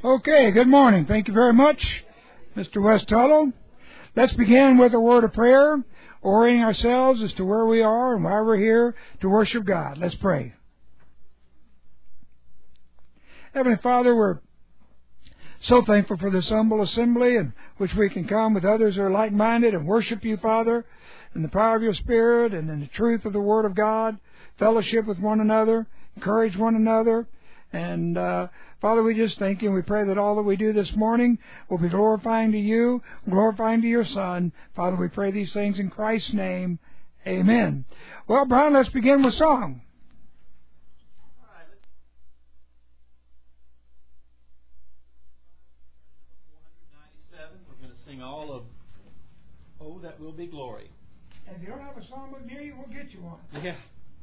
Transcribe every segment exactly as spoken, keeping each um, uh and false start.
Okay, good morning. Thank you very much, Mister West Tuttle. Let's begin with a word of prayer, orienting ourselves as to where we are and why we're here to worship God. Let's pray. Heavenly Father, we're so thankful for this humble assembly in which we can come with others who are like-minded and worship you, Father, in the power of your Spirit and in the truth of the Word of God, fellowship with one another, encourage one another. And, uh, Father, we just thank you and we pray that all that we do this morning will be glorifying to you, glorifying to your Son. Father, we pray these things in Christ's name. Amen. Well, Brian, let's begin with song. We're going to sing all of Oh, That Will Be Glory. And if you don't have a songbook near you, we'll get you one. Yeah.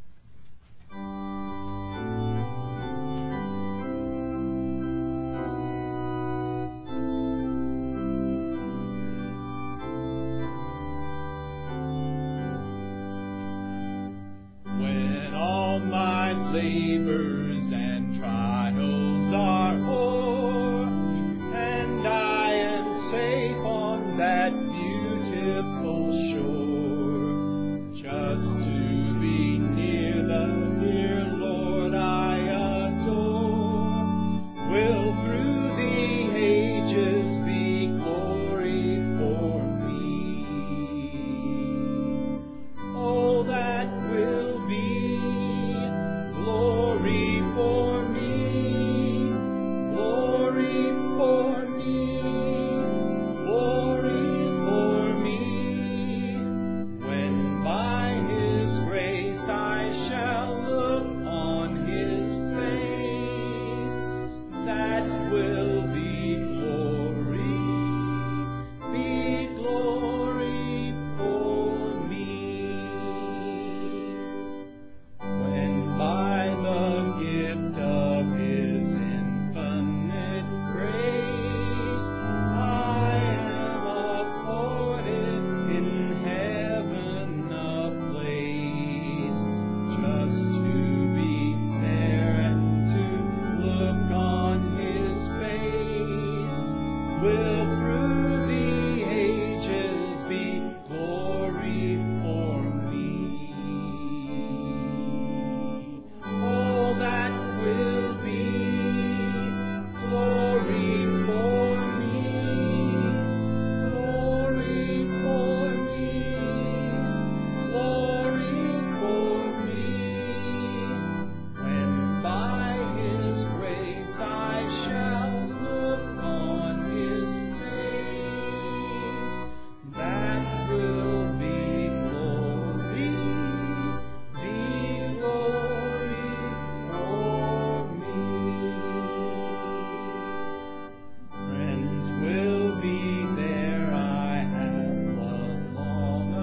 When all my labors and trials are o'er, and I am safe on that beautiful shore, just to be near the dear Lord I adore, will through the ages be glory for me. Oh, that will be glory for me, glory for me, glory for me. When by His grace I shall look on His face, that will be glory, be glory for me. When by the gift of His infinite grace I am afforded in heaven a place, just to be there and to look on His face, will through the ages be glory for me. Oh, that will be glory for me, glory for me, glory for me. When by His grace I shall look on His face, that will be glory, be glory for me. Friends will be there I have loved long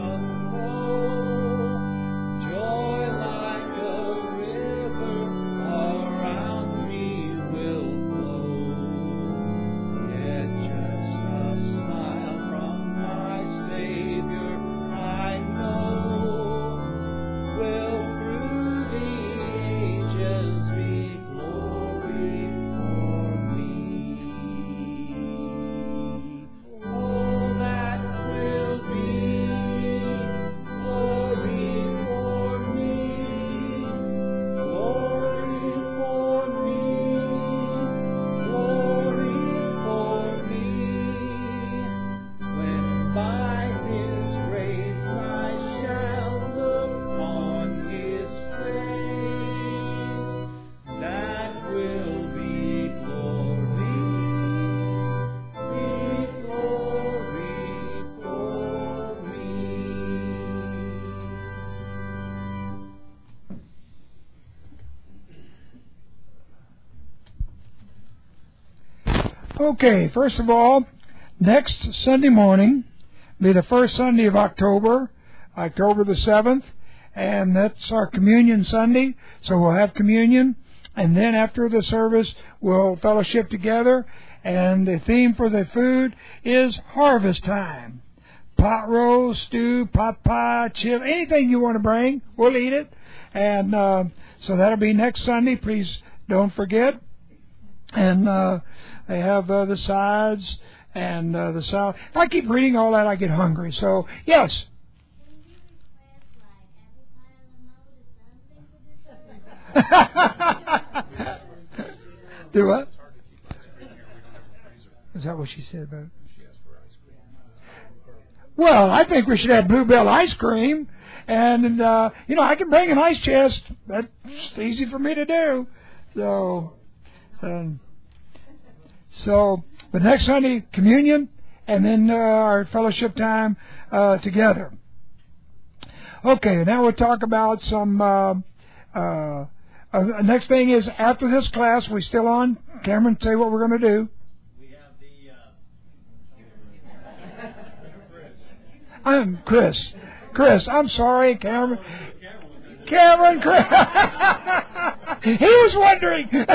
ago. Joy like a river around me will flow. Yet just a smile from my Savior I know will through the ages be glory for me. Oh, that will be glory for me, glory for me, glory for me. When by His grace I shall look on His face, that will be glory, be glory for me. Okay, first of all, next Sunday morning be the first Sunday of October, October the seventh, and that's our Communion Sunday, so we'll have communion, and then after the service we'll fellowship together, and the theme for the food is harvest time. Pot roast, stew, pot pie, chili, anything you want to bring, we'll eat it, and uh, so that'll be next Sunday. Please don't forget. and uh, they have uh, the sides and uh, the salad. If I keep reading all that, I get hungry. So, yes. Do what? Is that what she said about it? Well, I think we should have Bluebell ice cream. And, uh, you know, I can bring an ice chest. That's easy for me to do. So, um, so, but next Sunday, communion, and then uh, our fellowship time uh, together. Okay, now we'll talk about some, uh, uh, uh, next thing is, after this class, we still on? Cameron, say what we're going to do. We have the, uh... I'm Chris. Chris, I'm sorry, Cameron. Cameron, Chris. He was wondering. Class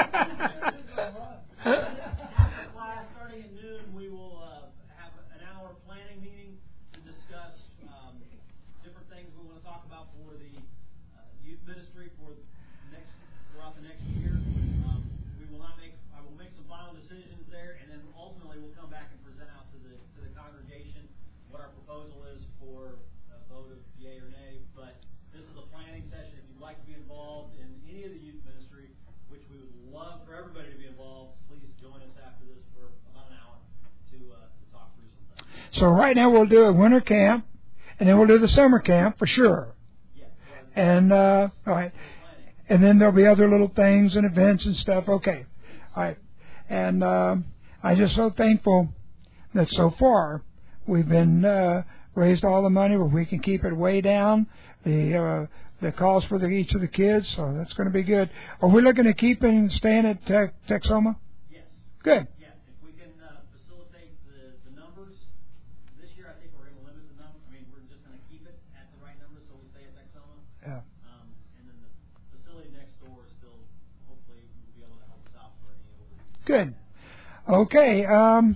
starting at noon, we will uh, have an hour planning meeting to discuss um, different things we want to talk about for the uh, youth ministry for next throughout the next year. Um, we will not make. I will make some final decisions there, and then ultimately we'll come back and present out to the to the congregation what our proposal is for a vote of yea or nay. But this is a planning session. If you'd like to be involved in any of the youth ministry, which we would love for everybody to be involved, please join us after this for about an hour to uh, to talk through some things. So right now we'll do a winter camp, and then we'll do the summer camp for sure. Yeah. And uh, all right, and then there'll be other little things and events and stuff. Okay, all right. And uh, I'm just so thankful that so far we've been uh, raised all the money, but we can keep it way down. The uh, the cost for the, each of the kids, so that's going to be good. Are we looking to keep and staying at Tex- Texoma? Yes. Good. Yeah. If we can uh, facilitate the, the numbers this year, I think we're going to limit the number. I mean, we're just going to keep it at the right number, so we stay at Texoma. Yeah. Um, and then the facility next door still, hopefully, will be able to help us out for any over. Good. Okay. Um,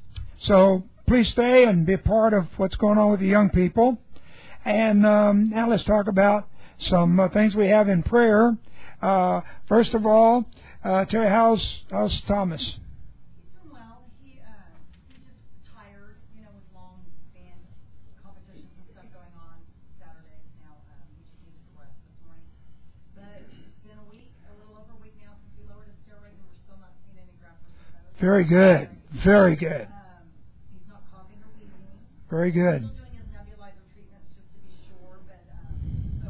so please stay and be a part of what's going on with the young people. And um, now let's talk about some uh, things we have in prayer. Uh, first of all, uh, Terry, how's, how's Thomas? He's doing well. He uh, he's just tired, you know, with long band competitions and stuff going on Saturdays now. Um, he just needs to rest this morning. But it's been a week, a little over a week now since we lowered his steroids, and we're still not seeing any graft versus host. Very good. Very good. Um, he's not coughing or wheezing. Very good. Still doing his nebulizer treatments just to be sure, but um, so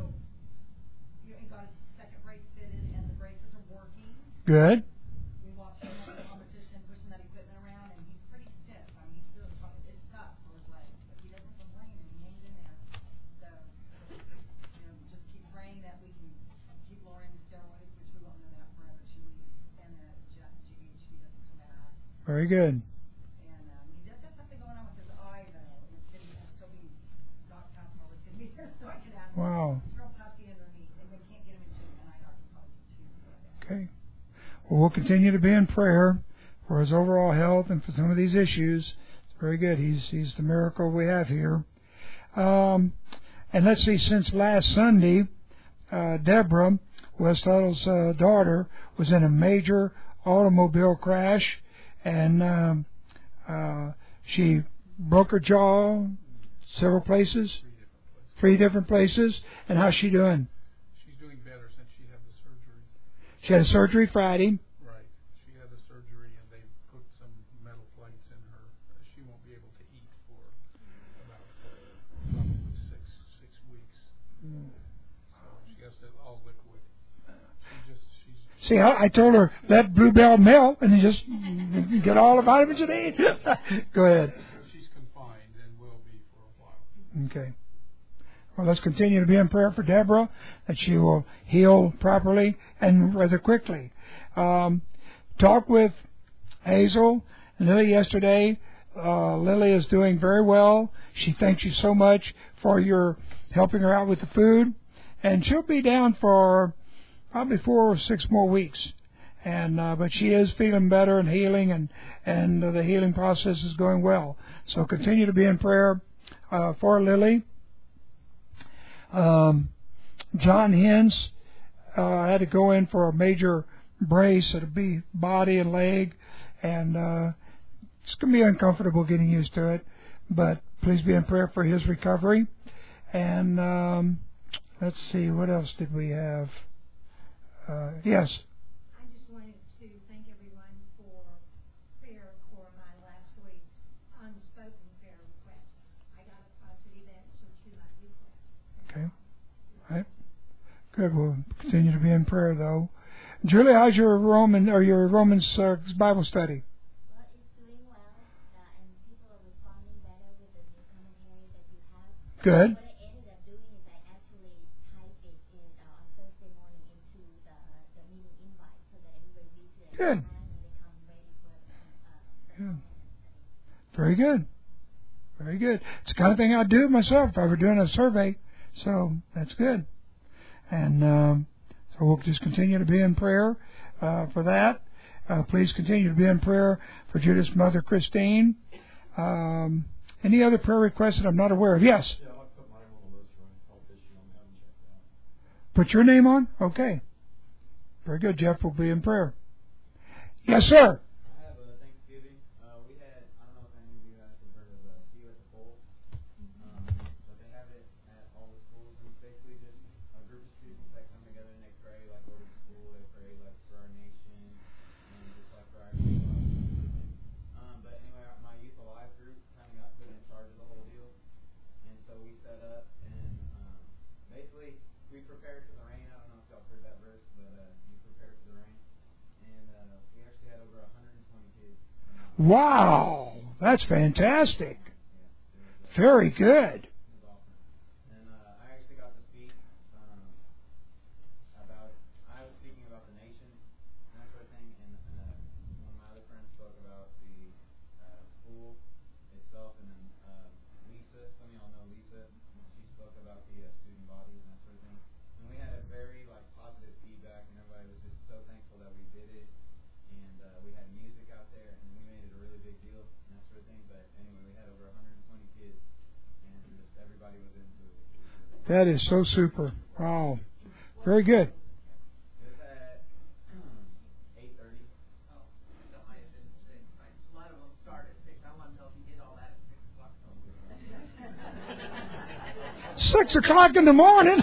you know, he got his second brace fitted, and the braces are working. Good. We watched him at the competition pushing that equipment around, and he's pretty stiff. I mean, he's still, it's tough for his legs, but he doesn't complain, and he hangs in there. So, you know, just keep praying that we can keep lowering the steroids, which we won't know that for another two weeks, and that G H C doesn't come back. Very good. And um, he does have something going on with his eye, though. It's getting, I was hoping Doc Taskmore was going to be here so I could ask him. Wow. It's real puffy underneath, and they can't get him into an eye doctor's office, too. Okay. Well, we'll continue to be in prayer for his overall health and for some of these issues. It's very good. He's he's the miracle we have here. Um, and let's see, since last Sunday, uh, Deborah, Wes Tuttle's uh, daughter, was in a major automobile crash, and um, uh, she broke her jaw several places, three different places. And how's she doing? She's doing better since she had the surgery. She had a surgery Friday. Right. She had the surgery, and they put some metal plates in her. She won't be able to eat for about uh, probably six six weeks. Mm. So she has to all liquid. She just she's. See, I, I told her, let Bluebell melt, and you just get all the vitamins you need. Go ahead. She's confined and will be for a while. Okay. Well, let's continue to be in prayer for Deborah, that she will heal properly and rather quickly. Um, talked with Hazel and Lily yesterday. Uh, Lily is doing very well. She thanks you so much for your helping her out with the food. And she'll be down for probably four or six more weeks. And uh, but she is feeling better and healing, and, and uh, the healing process is going well. So continue to be in prayer uh, for Lily. Um, John Hens uh, had to go in for a major brace. It'll be body and leg, and uh, it's going to be uncomfortable getting used to it. But please be in prayer for his recovery. And um, let's see, what else did we have? Uh, yes. I just wanted to thank everyone for prayer for my last week's unspoken prayer request. I got a positive answer to my request. Okay. All right. Good. We'll continue to be in prayer, though. Julie, how's your Roman or your Romans uh, Bible study? Well, it's doing well, uh, and people are responding better with the new commentary that you have. Good. What I ended up doing is I actually typed it in uh, on Thursday morning into the the meeting invite so that everybody reads it at Good. the time and they come ready for the, uh, the Good. comment and study. Very good. Very good. It's the kind of thing I'd do myself if I were doing a survey. So that's good. And um, so we'll just continue to be in prayer uh, for that. Uh, please continue to be in prayer for Judith's mother, Christine. Um, any other prayer requests that I'm not aware of? Yes. Yeah, I'll put mine on the list for any health issue I'm having checked out. Put your name on? Okay. Very good. Jeff will be in prayer. Yes, sir. I have a Thanksgiving. Uh, we had, I don't know if any of you guys have heard of uh, See You at the Pole, um, but they have it at all the schools. And it's basically just a group of students that come together and they pray, like over the school. They pray like for our nation, and just like for our everything. Um, but anyway, my Youth Alive group kind of got put in charge of the whole deal, and so we set up and um, basically we prepared for the rain. I don't know if y'all heard that verse, but uh, we prepared for the rain. And uh, we actually had over one hundred twenty kids. Wow. That's fantastic. Yeah, it was, uh, Very good. it was awesome. And uh, I actually got to speak um, about, I was speaking about the nation and that sort of thing. And uh, one of my other friends spoke about the uh, school itself. And then uh, Lisa, some of y'all know Lisa, she spoke about the uh, student body and that sort of thing. And we had a very like positive feedback, and everybody was just so thankful that we did it. And uh, we had music out there, and we made it a really big deal and that sort of thing. But anyway, we had over one hundred twenty kids, and just everybody was into it. That is so super. Wow. Very good. It was at eight thirty. Oh, that might have been six. Right. A lot of them start at six. I want to know if you did all that at six o'clock. Six o'clock in the morning.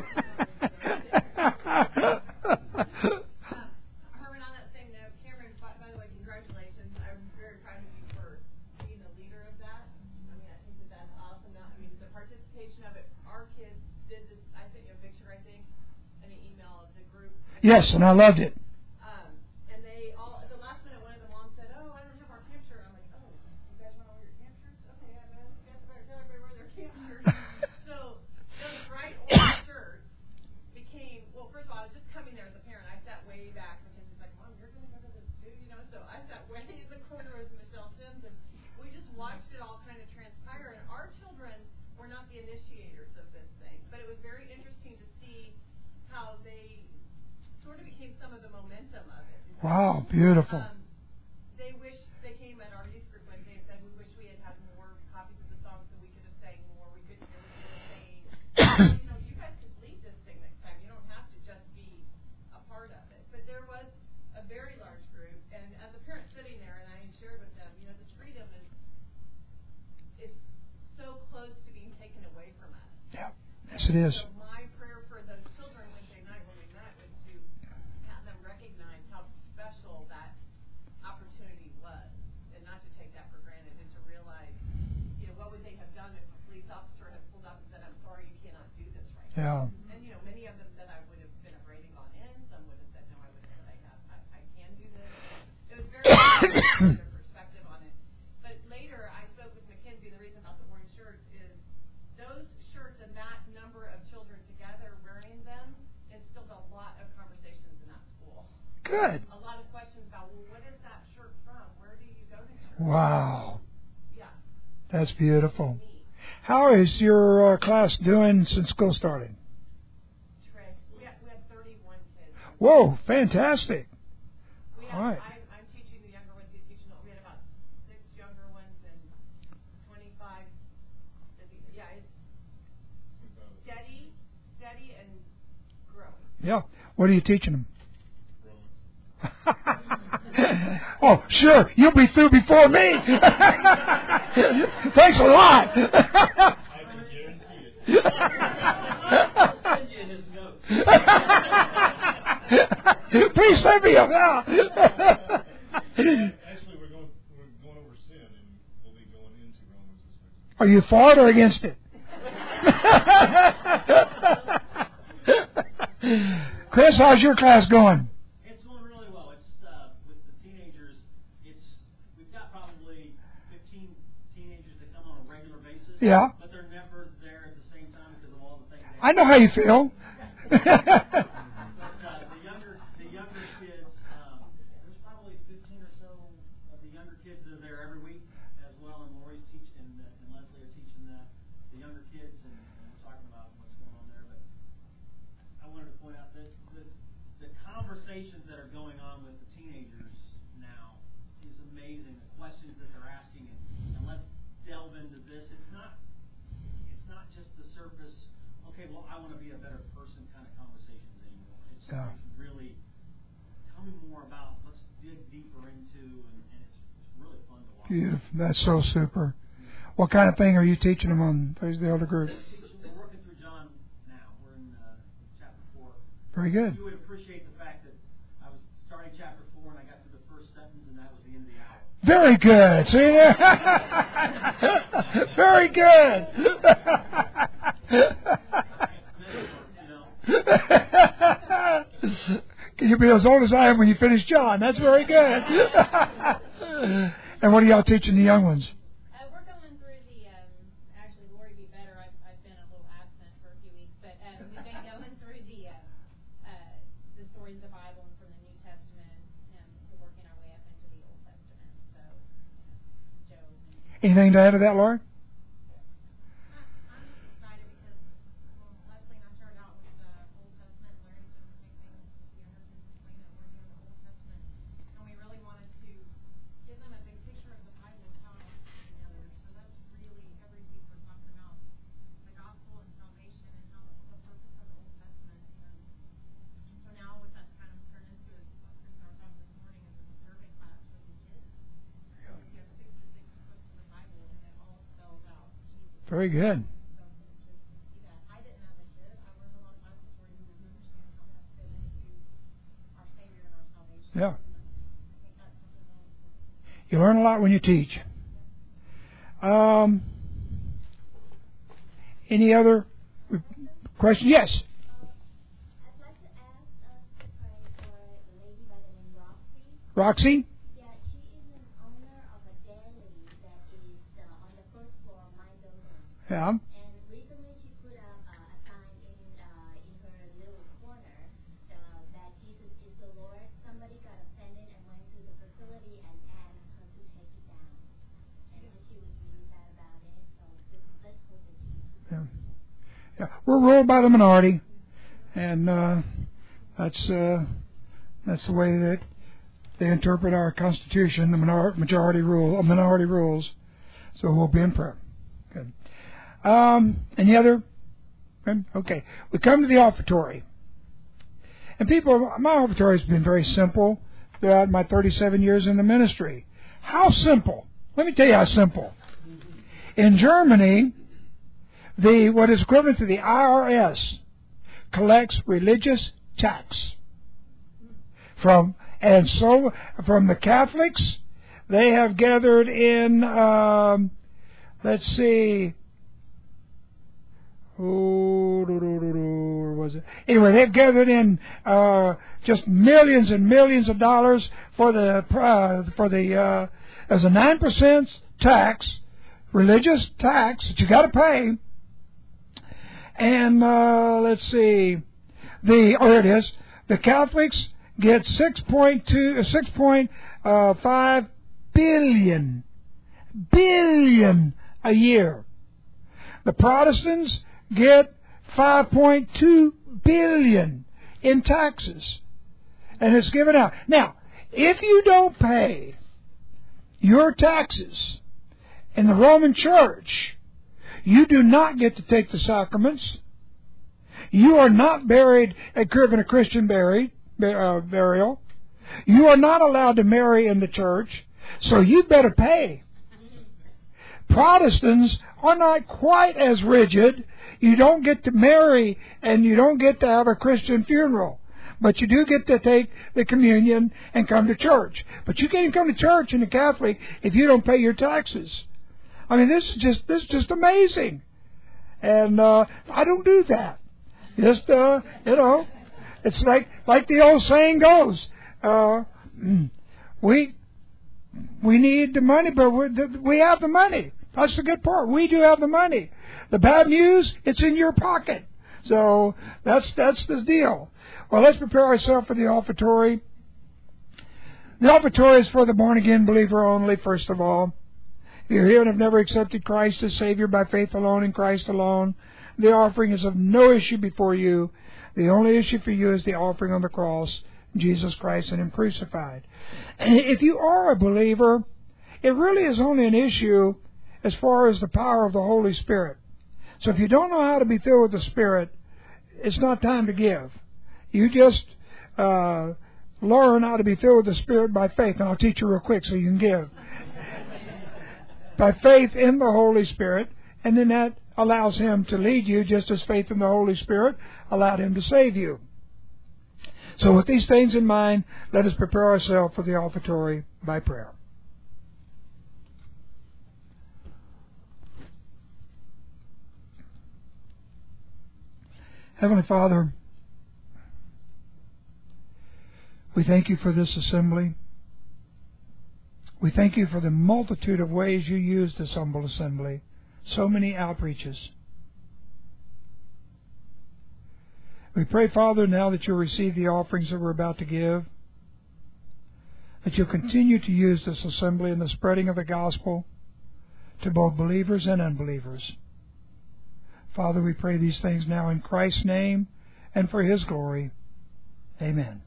Herman, on that same note, Cameron, by, by the way, congratulations. I'm very proud of you for being the leader of that. I mean, I think that that's awesome. Now, I mean, the participation of it, our kids did this. I sent you a picture, I think, and an email of the group. Yes, and I loved it. Um, and they all, at the last minute, one of the moms said, oh, I don't have our camp shirt. I'm like, oh, you guys want to wear your camp shirts? Okay, I guess I better tell everybody wear their camp shirts. So those bright orange shirts became, well, first of all, I was just coming there as a parent. I sat way back. Mackenzie's like, Mom, you're going to go to this too, you know? So I sat way in the corner with Michelle Sims, and we just watched it all kind of transpire. And our children were not the initiators of this thing, but it was very interesting to see how they sort of became some of the momentum of it. Wow, beautiful. Um, they wish they came at our youth group Wednesday and said, we wish we had had more copies of the songs so we could have sang more. We couldn't hear what they were saying. You know, you guys could lead this thing next time. You don't have to just be a part of it. But there was a very large group, and as a parent sitting there, and I shared with them, you know, this freedom is it's so close to being taken away from us. Yeah. Yes, it is. So my prayer for those children Wednesday night when we met was to have them recognize how special that opportunity was, and not to take that for granted, and to realize, you know, what would they have done if a police officer had pulled up and said, I'm sorry, you cannot do this right now. Yeah. And, you know, many of them said I would have been afraid and gone in. Some would have said, no, I would have said I have, I, I can do this. It was very interesting their perspective on it. But later, I spoke with Mackenzie. The reason about the orange shirts is those shirts and that number of children together wearing them instilled a lot of conversations in that school. Good. A lot of questions about, well, what is that shirt from? Where do you go to church? Wow. Yeah. That's beautiful. Neat. How is your uh, class doing since school started? Trish, we had, we had thirty-one kids. Whoa, fantastic. We had, All right. I, I'm teaching the younger ones. He's teaching. We had about six younger ones and twenty-five. Yeah, it's steady, steady, and growing. Yeah. What are you teaching them? Oh, sure, you'll be through before me. Thanks a lot. I can guarantee it. I'll send you his notes. Please send me a now. Actually, we're going we're going over sin, and we'll be going into Romans this week. Are you for it or against it? Chris, how's your class going? It's going really well. It's uh, with the teenagers. It's we've got probably fifteen teenagers that come on a regular basis. Yeah. But they're never there at the same time because of all the things. They I know how you feel. But uh, the younger, the younger kids, um, there's probably fifteen or so of the younger kids that are there every week as well. And Lori's teaching, and, uh, and Leslie are teaching the, the younger kids, and, and we're talking about what's going on there. But I wanted to point out that the, the conversations that are going on with the teenagers now is amazing. The questions that they're asking, and, and let's delve into this. It's not, it's not just the surface. Okay, well, I want to be a better person kind of conversations anymore. It's, Yeah. it's really, tell me more about, let's dig deeper into, and, and it's, it's really fun to watch. Beautiful. That's so super. What kind of thing are you teaching them on the elder group? We're working through John now. We're in uh, chapter four. Very good. You would appreciate the fact that I was starting chapter four and I got to the first sentence and that was the end of the hour. Very good. See there? Very good. Can you be as old as I am when you finish John? That's very good. And what are y'all teaching the young ones? Uh, we're going through the, um, actually, Lori would be better. I've, I've been a little absent for a few weeks, but um, we've been going through the uh, uh, the stories of the Bible and from the New Testament, and we're working our way up into the Old Testament. So, you know, Job. And Anything to add to that, Laura? I'm excited because well, Leslie and I started out with the Old Testament, learning some of the same things with the younger kids explain that we're doing the Old Testament, and we really wanted to give them a big picture of the Bible and how it all fits together. So that's really every week we're talking about the gospel and salvation and how the, the purpose of the Old Testament. And, and so now what that's kind of turned into is what Chris and I were talking this morning is a survey class for the kids. Because you have sixty-six books of the Bible and it all spells out Jesus. Very good. So for the kids to see that. I didn't as a kid. I learned a lot of Bible stories and didn't understand how that fit into our Savior and our salvation. Yeah. And I think that's something really important. You learn a lot when you teach. Um, any other questions? Yes. I'd like to ask us to pray for a lady by the name Roxy. Roxy? Yeah, she is an owner of a deli that is uh, on the first floor of my building. Yeah. And recently she put up uh, a sign in uh, in her little corner uh, that Jesus is the Lord. Somebody got offended and went to the facility and asked her to take it down. And she was really sad about it. So just, let's hope that she Yeah. Yeah. We're ruled by the minority, and uh, that's uh, that's the way that they interpret our Constitution. The minor- majority rule, uh, minority rules. So we'll be in prayer. Good. Um, any other? Okay. We come to the offertory, and people. My offertory has been very simple throughout my thirty-seven years in the ministry. How simple? Let me tell you how simple. In Germany, the what is equivalent to the I R S collects religious tax from and so from the Catholics. They have gathered in um, let's see, oh, do, do, do, do, where was it? Anyway, they've gathered in uh, just millions and millions of dollars for the uh, for the uh, as a nine percent tax, religious tax that you got to pay. And uh, let's see, the oh, here it is. The Catholics get six point two, six point five billion, billion a year. The Protestants get five point two billion in taxes, and it's given out. Now, if you don't pay your taxes in the Roman Church, you do not get to take the sacraments. You are not buried, given a Christian buried, uh, burial. You are not allowed to marry in the church, so you better pay. Protestants are not quite as rigid. You don't get to marry and you don't get to have a Christian funeral. But you do get to take the communion and come to church. But you can't come to church in a Catholic if you don't pay your taxes. I mean, this is just this is just amazing. And uh, I don't do that. Just, uh, you know, it's like like the old saying goes, uh, we we need the money, but we we have the money. That's the good part. We do have the money. The bad news, it's in your pocket. So that's that's the deal. Well, let's prepare ourselves for the offertory. The offertory is for the born-again believer only, first of all. If you're here and have never accepted Christ as Savior by faith alone in Christ alone, the offering is of no issue before you. The only issue for you is the offering on the cross, Jesus Christ and Him crucified. And if you are a believer, it really is only an issue as far as the power of the Holy Spirit. So if you don't know how to be filled with the Spirit, it's not time to give. You just uh, learn how to be filled with the Spirit by faith, and I'll teach you real quick so you can give. By faith in the Holy Spirit, and then that allows Him to lead you just as faith in the Holy Spirit allowed Him to save you. So with these things in mind, let us prepare ourselves for the offertory by prayer. Heavenly Father, we thank You for this assembly. We thank You for the multitude of ways You use this humble assembly. So many outreaches. We pray, Father, now that You'll receive the offerings that we're about to give, that You'll continue to use this assembly in the spreading of the gospel to both believers and unbelievers. Father, we pray these things now in Christ's name and for His glory. Amen.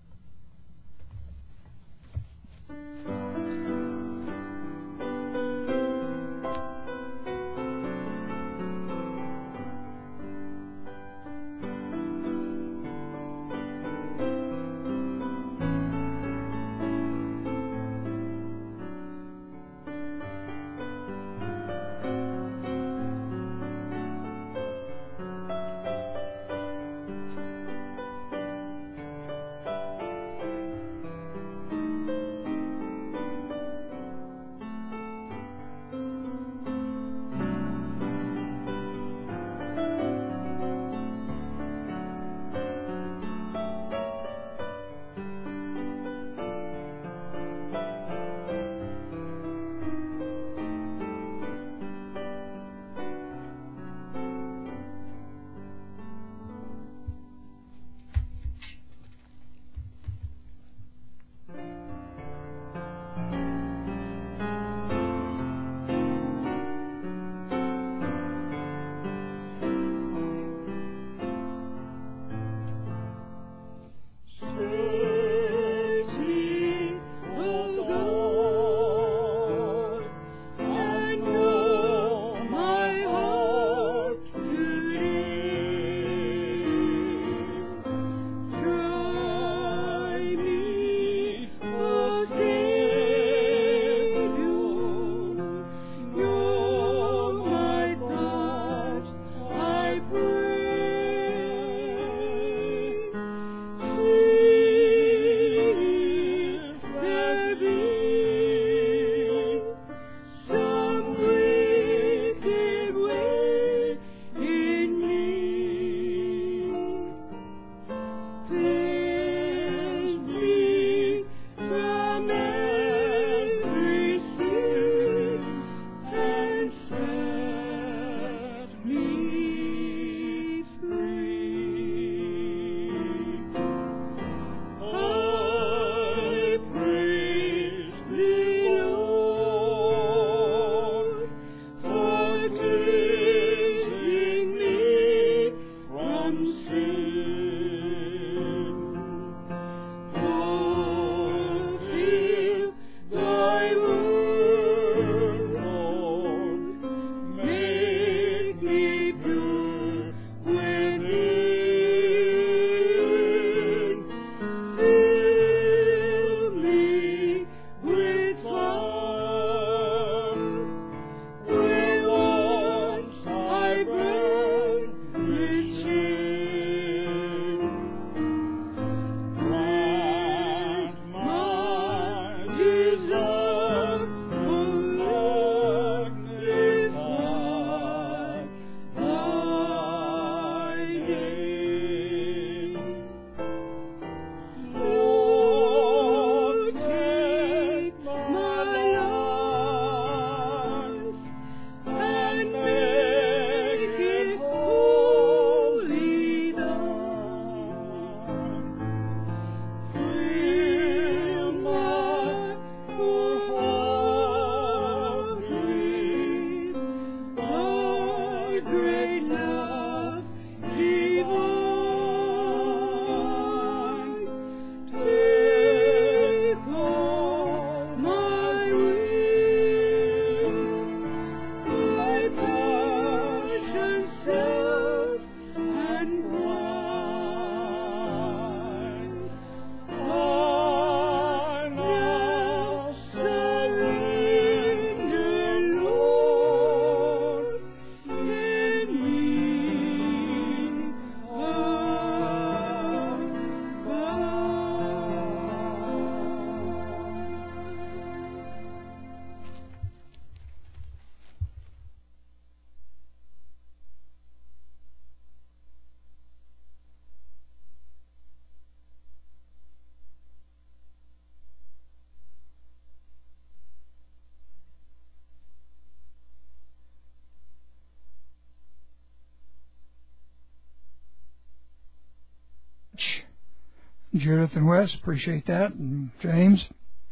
Judith and Wes, appreciate that, and James.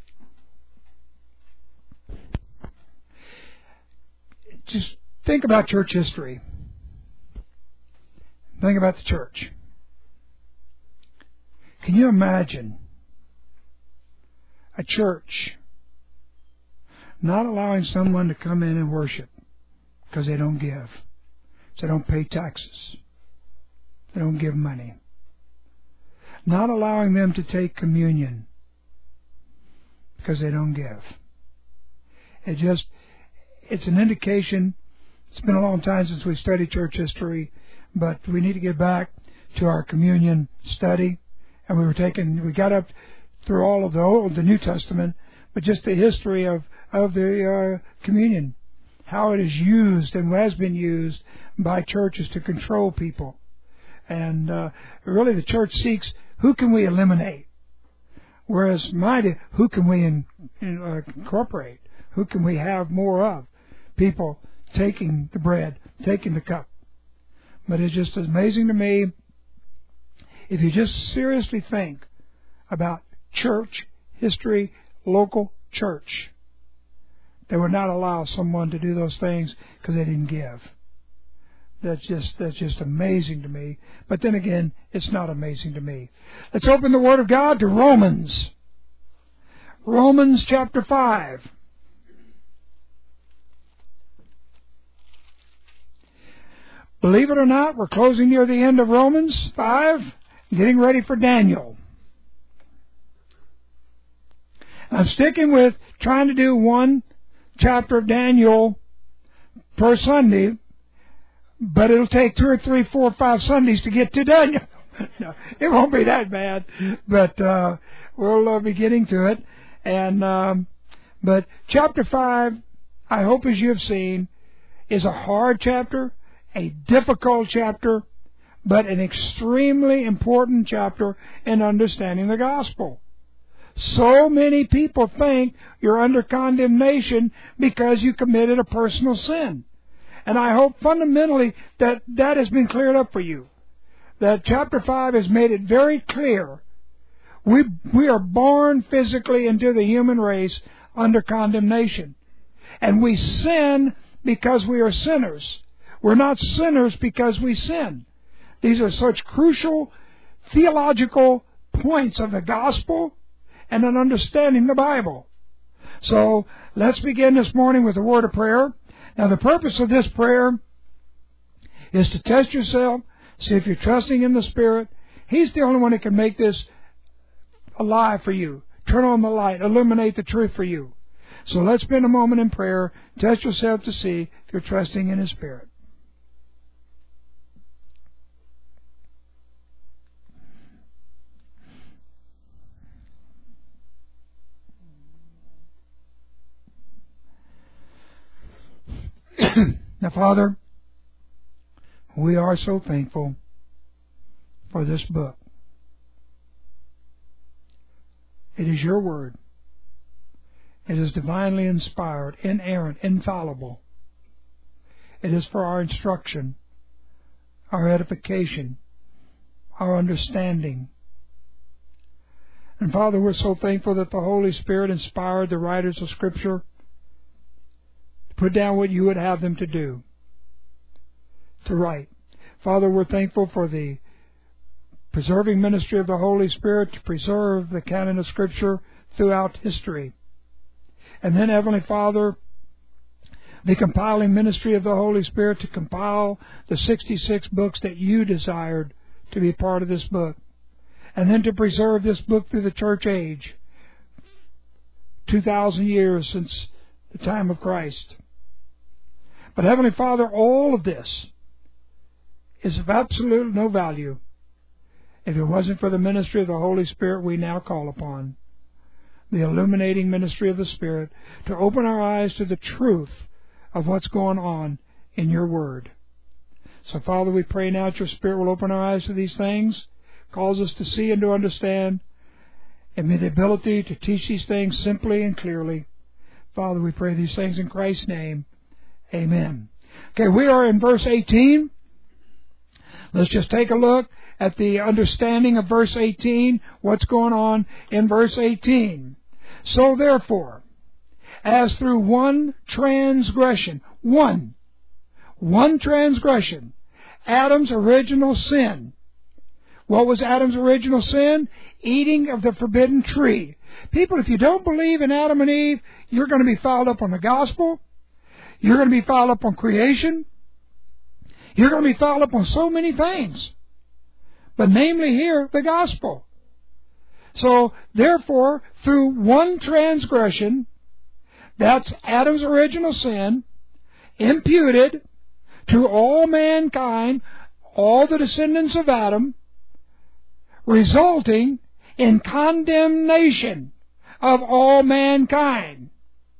Just think about church history. Think about the church. Can you imagine a church not allowing someone to come in and worship because they don't give? So they don't pay taxes. They don't give money. Not allowing them to take communion because they don't give. It just, it's an indication. It's been a long time since we studied church history, but we need to get back to our communion study. And we were taking, we got up through all of the Old, the New Testament, but just the history of, of the uh, communion, how it is used and has been used by churches to control people. And uh, really the church seeks, who can we eliminate? Whereas mine, who can we in, in, uh, incorporate? Who can we have more of? People taking the bread, taking the cup. But it's just amazing to me, if you just seriously think about church history, local church, they would not allow someone to do those things because they didn't give. That's just that's just amazing to me. But then again, it's not amazing to me. Let's open the Word of God to Romans. Romans chapter five. Believe it or not, we're closing near the end of Romans five, getting ready for Daniel. I'm sticking with trying to do one chapter of Daniel per Sunday, but it'll take two or three, four, five Sundays to get to Daniel. No, it won't be that bad, but uh, we'll uh, be getting to it. And um, but chapter five, I hope as you have seen, is a hard chapter, a difficult chapter, but an extremely important chapter in understanding the gospel. So many people think you're under condemnation because you committed a personal sin. And I hope fundamentally that that has been cleared up for you. That chapter five has made it very clear. We, we are born physically into the human race under condemnation. And we sin because we are sinners. We're not sinners because we sin. These are such crucial theological points of the gospel and in understanding the Bible. So let's begin this morning with a word of prayer. Now the purpose of this prayer is to test yourself, see if you're trusting in the Spirit. He's the only one that can make this alive for you. Turn on the light, illuminate the truth for you. So let's spend a moment in prayer, test yourself to see if you're trusting in His Spirit. Now, Father, we are so thankful for this book. It is your word. It is divinely inspired, inerrant, infallible. It is for our instruction, our edification, our understanding. And Father, we're so thankful that the Holy Spirit inspired the writers of Scripture to put down what you would have them to do, to write. Father, we're thankful for the preserving ministry of the Holy Spirit to preserve the canon of Scripture throughout history. And then, Heavenly Father, the compiling ministry of the Holy Spirit to compile the sixty-six books that you desired to be part of this book. And then to preserve this book through the church age, two thousand years since the time of Christ. But Heavenly Father, all of this is of absolute no value if it wasn't for the ministry of the Holy Spirit we now call upon. The illuminating ministry of the Spirit to open our eyes to the truth of what's going on in your Word. So, Father, we pray now that your Spirit will open our eyes to these things, cause us to see and to understand, and may the ability to teach these things simply and clearly. Father, we pray these things in Christ's name. Amen. Okay, we are in verse eighteen. Let's just take a look at the understanding of verse eighteen, what's going on in verse eighteen. So therefore, as through one transgression, one, one transgression, Adam's original sin. What was Adam's original sin? Eating of the forbidden tree. People, if you don't believe in Adam and Eve, you're going to be fouled up on the gospel. You're going to be fouled up on creation. You're going to be fouled up on so many things. But namely here, the gospel. So, therefore, through one transgression, that's Adam's original sin, imputed to all mankind, all the descendants of Adam, resulting in condemnation of all mankind.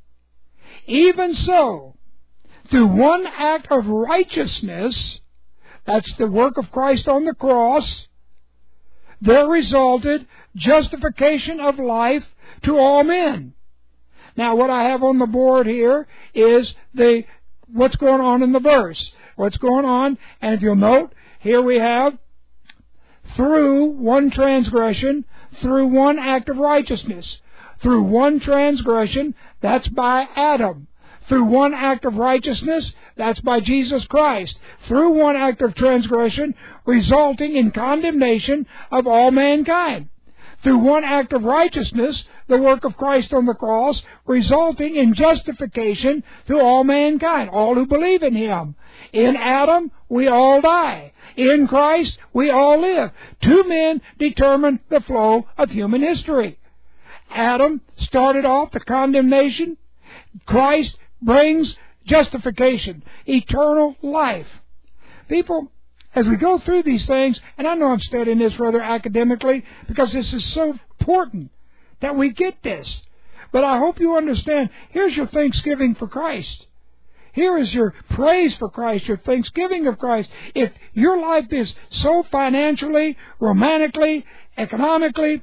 Even so, through one act of righteousness, that's the work of Christ on the cross, there resulted justification of life to all men. Now, what I have on the board here is the what's going on in the verse. What's going on, and if you'll note, here we have through one transgression, through one act of righteousness. Through one transgression, that's by Adam. Through one act of righteousness, that's by Jesus Christ. Through one act of transgression, resulting in condemnation of all mankind. Through one act of righteousness, the work of Christ on the cross, resulting in justification to all mankind, all who believe in Him. In Adam, we all die. In Christ, we all live. Two men determine the flow of human history. Adam started off the condemnation. Christ brings justification, eternal life. People, as we go through these things, and I know I'm studying this rather academically because this is so important that we get this. But I hope you understand, here's your thanksgiving for Christ. Here is your praise for Christ, your thanksgiving of Christ. If your life is so financially, romantically, economically,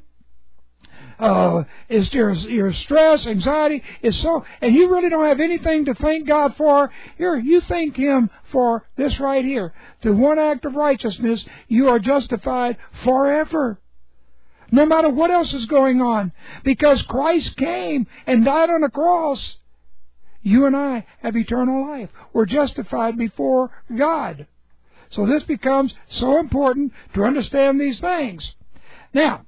uh, is your, your stress, anxiety is so, and you really don't have anything to thank God for, here, you thank Him for this right here. Through one act of righteousness, you are justified forever. No matter what else is going on. Because Christ came and died on the cross. You and I have eternal life. We're justified before God. So this becomes so important to understand these things. Now,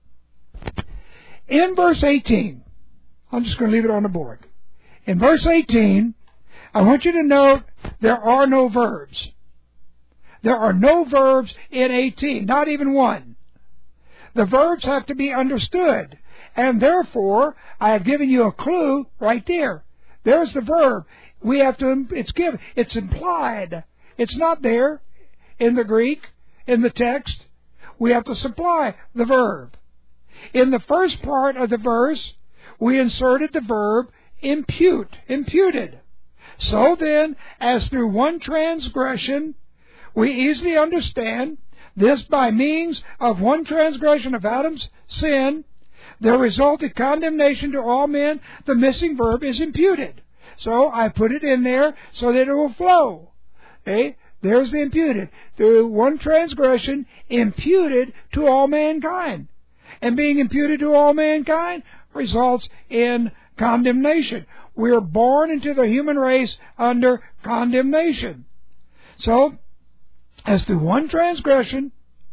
in verse eighteen, I'm just going to leave it on the board. In verse eighteen, I want you to note there are no verbs. There are no verbs in eighteen, not even one. The verbs have to be understood. And therefore, I have given you a clue right there. There's the verb. We have to, it's given, it's implied. It's not there in the Greek, in the text. We have to supply the verb. In the first part of the verse, we inserted the verb impute, imputed. So then, as through one transgression, we easily understand this by means of one transgression of Adam's sin, there resulted condemnation to all men. The missing verb is imputed. So I put it in there so that it will flow. Okay? There's the imputed. Through one transgression, imputed to all mankind. And being imputed to all mankind results in condemnation. We are born into the human race under condemnation. So, as through one transgression,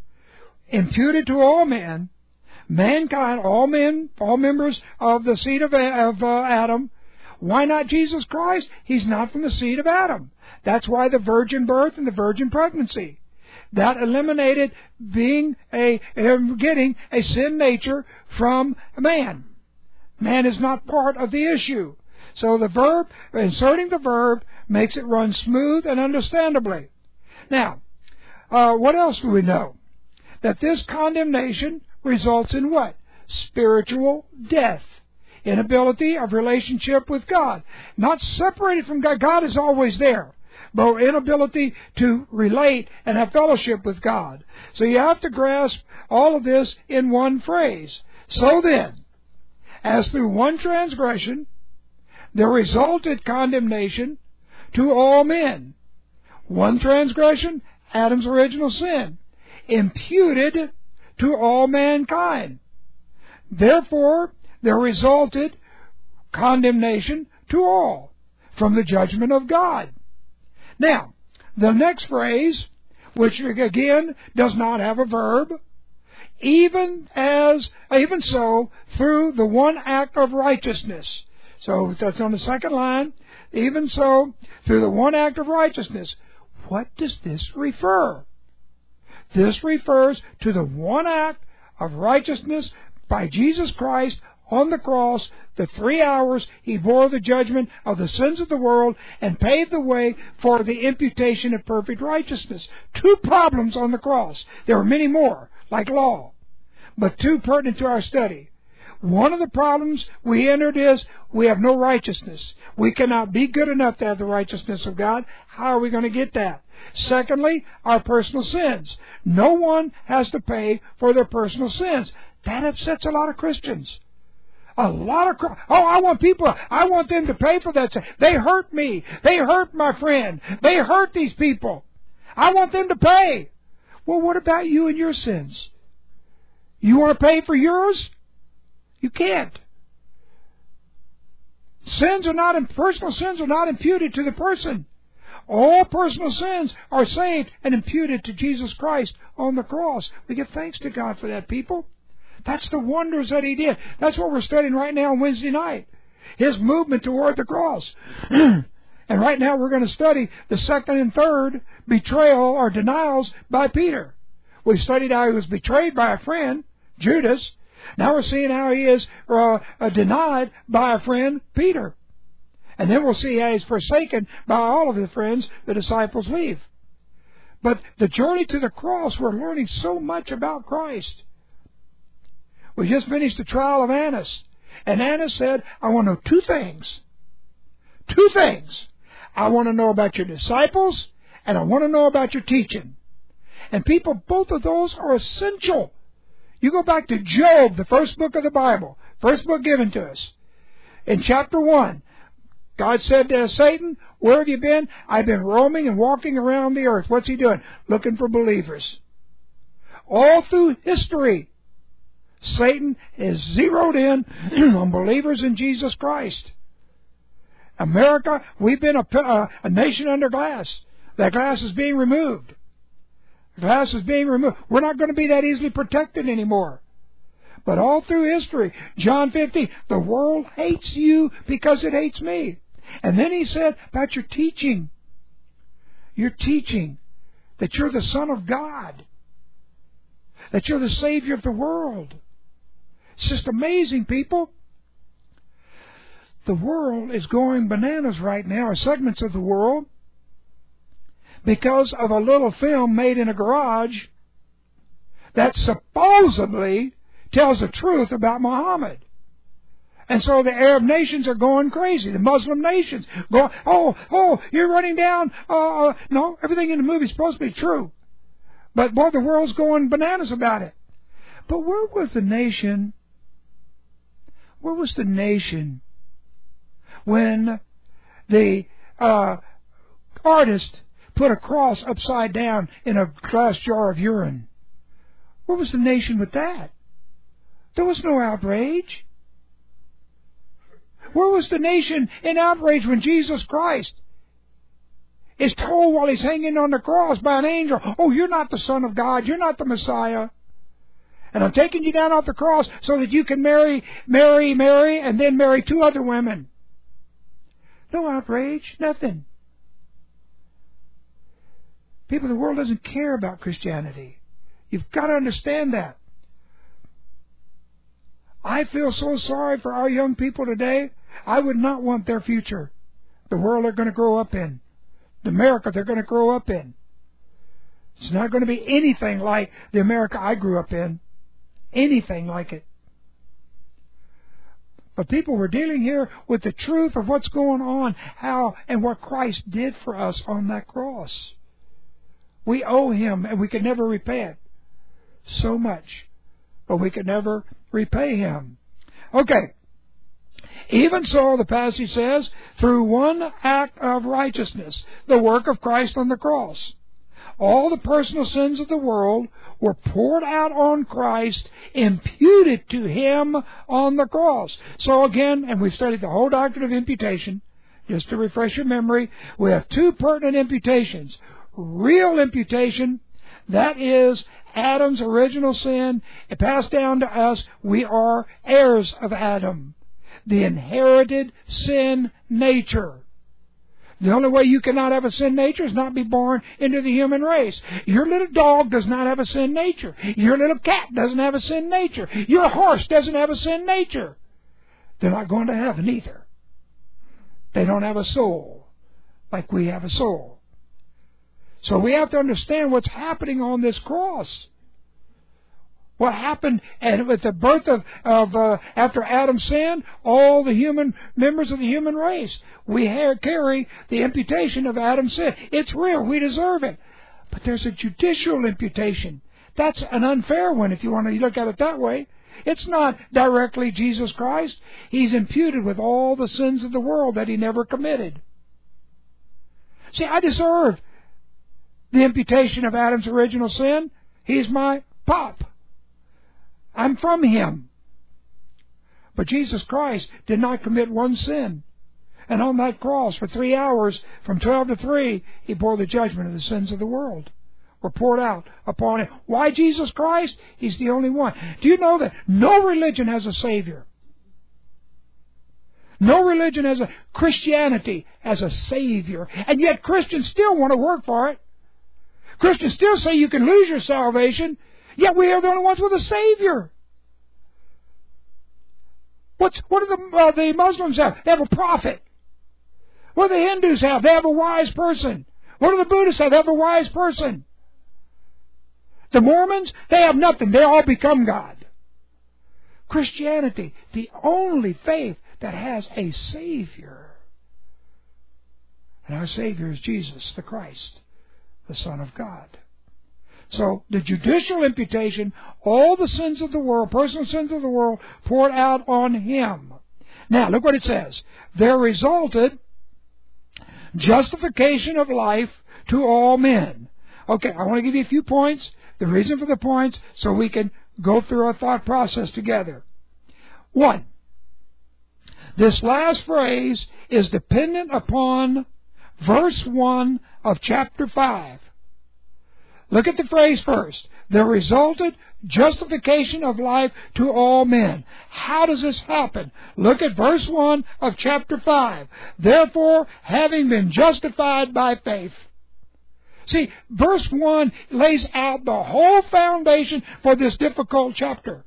imputed to all men, mankind, all men, all members of the seed of, of uh, Adam. Why not Jesus Christ? He's not from the seed of Adam. That's why the virgin birth and the virgin pregnancy. That eliminated being a, getting a sin nature from man. Man is not part of the issue. So the verb, inserting the verb, makes it run smooth and understandably. Now, uh, what else do we know? That this condemnation results in what? Spiritual death. Inability of relationship with God. Not separated from God. God is always there. But inability to relate and have fellowship with God. So you have to grasp all of this in one phrase. So then, as through one transgression, there resulted condemnation to all men. One transgression, Adam's original sin. imputed to all mankind. Therefore, there resulted condemnation to all from the judgment of God. Now, the next phrase, which again does not have a verb, even as, even so, through the one act of righteousness. So that's on the second line. Even so, through the one act of righteousness. What does this refer? This refers to the one act of righteousness by Jesus Christ on the cross, the three hours He bore the judgment of the sins of the world and paved the way for the imputation of perfect righteousness. Two problems on the cross. There were many more, like law, but two pertinent to our study. One of the problems we entered is we have no righteousness. We cannot be good enough to have the righteousness of God. How are we going to get that? Secondly, our personal sins. No one has to pay for their personal sins. That upsets a lot of Christians. A lot of, oh, I want people, I want them to pay for that. They hurt me. They hurt my friend. They hurt these people. I want them to pay. Well, what about you and your sins? You want to pay for yours? You can't. Sins are not, personal sins are not imputed to the person. All personal sins are saved and imputed to Jesus Christ on the cross. We give thanks to God for that, people. That's the wonders that He did. That's what we're studying right now on Wednesday night. His movement toward the cross. And right now we're going to study the second and third betrayal or denials by Peter. We studied how he was betrayed by a friend, Judas. Now we're seeing how he is uh, uh, denied by a friend, Peter. And then we'll see how he's forsaken by all of the friends the disciples leave. But the journey to the cross, we're learning so much about Christ. We just finished the trial of Annas. And Annas said, I want to know two things. Two things. I want to know about your disciples, and I want to know about your teaching. And people, both of those are essential. You go back to Job, the first book of the Bible, first book given to us. In chapter one, God said to Satan, where have you been? I've been roaming and walking around the earth. What's He doing? Looking for believers. All through history, Satan is zeroed in on believers in Jesus Christ. America, we've been a, a, a nation under glass. That glass is being removed. The glass is being removed. We're not going to be that easily protected anymore. But all through history, John fifteen, the world hates you because it hates me. And then He said about your teaching. Your teaching that you're the Son of God. That you're the Savior of the world. It's just amazing, people. The world is going bananas right now, or segments of the world, because of a little film made in a garage that supposedly tells the truth about Muhammad. And so the Arab nations are going crazy. The Muslim nations go, oh, oh, you're running down. Uh, no, everything in the movie is supposed to be true. But, boy, the world's going bananas about it. But where was the nation? Where was the nation when the uh, artist put a cross upside down in a glass jar of urine? Where was the nation with that? There was no outrage. Where was the nation in outrage when Jesus Christ is told while He's hanging on the cross by an angel, oh, you're not the Son of God, you're not the Messiah, and I'm taking you down off the cross so that you can marry, marry, marry, and then marry two other women. No outrage, nothing. People, the world doesn't care about Christianity. You've got to understand that. I feel so sorry for our young people today. I would not want their future. The world they're going to grow up in. The America they're going to grow up in. It's not going to be anything like the America I grew up in. Anything like it. But people, we're dealing here with the truth of what's going on, how and what Christ did for us on that cross. We owe Him, and we can never repay it. So much. But we could never repay Him. Okay. Even so, the passage says, through one act of righteousness, the work of Christ on the cross. all the personal sins of the world were poured out on Christ, imputed to Him on the cross. So again, and we've studied the whole doctrine of imputation, just to refresh your memory, we have two pertinent imputations. Real imputation, that is Adam's original sin, it passed down to us. We are heirs of Adam. The inherited sin nature. The only way you cannot have a sin nature is not be born into the human race. Your little dog does not have a sin nature. Your little cat doesn't have a sin nature. Your horse doesn't have a sin nature. They're not going to heaven either. They don't have a soul like we have a soul. So we have to understand what's happening on this cross. What happened and with the birth of, of uh, after Adam sinned, all the human members of the human race, we have, carry the imputation of Adam's sin. It's real. We deserve it. But there's a judicial imputation. That's an unfair one if you want to look at it that way. It's not directly Jesus Christ. He's imputed with all the sins of the world that He never committed. See, I deserve the imputation of Adam's original sin. He's my pop. I'm from Him. But Jesus Christ did not commit one sin. And on that cross for three hours, from twelve to three, He bore the judgment of the sins of the world. Were poured out upon Him. Why Jesus Christ? He's the only one. Do you know that no religion has a Savior? No religion has a Christianity as a Savior. And yet Christians still want to work for it. Christians still say you can lose your salvation, yet we are the only ones with a Savior. What's, what do the, uh, the Muslims have? They have a prophet. What do the Hindus have? They have a wise person. What do the Buddhists have? They have a wise person. The Mormons, they have nothing. They all become God. Christianity, the only faith that has a Savior. And our Savior is Jesus the Christ, the Son of God. So the judicial imputation, all the sins of the world, personal sins of the world, poured out on Him. Now, look what it says. There resulted justification of life to all men. Okay, I want to give you a few points. The reason for the points, so we can go through our thought process together. One, this last phrase is dependent upon verse one of chapter five. Look at the phrase first. There resulted justification of life to all men. How does this happen? Look at verse one of chapter five. Therefore, having been justified by faith. See, verse one lays out the whole foundation for this difficult chapter.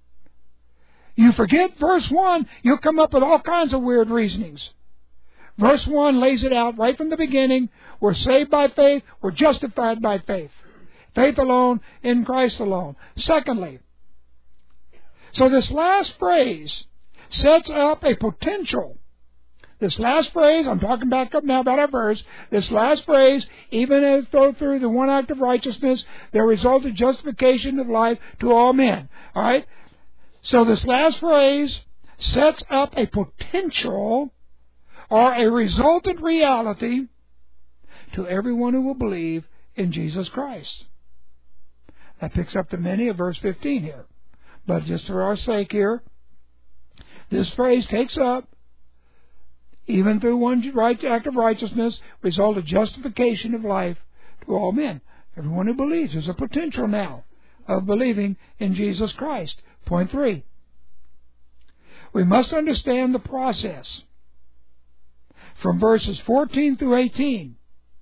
You forget verse one, you'll come up with all kinds of weird reasonings. Verse one lays it out right from the beginning. We're saved by faith. We're justified by faith. Faith alone, in Christ alone. Secondly, so this last phrase sets up a potential. This last phrase, I'm talking back up now about our verse, this last phrase, even as though through the one act of righteousness, there resulted justification of life to all men. All right? So this last phrase sets up a potential or a resultant reality to everyone who will believe in Jesus Christ. That picks up the many of verse fifteen here. But just for our sake here, this phrase takes up, even through one right act of righteousness, resulted justification of life to all men. Everyone who believes. There's a potential now of believing in Jesus Christ. Point three. We must understand the process from verses fourteen through eighteen.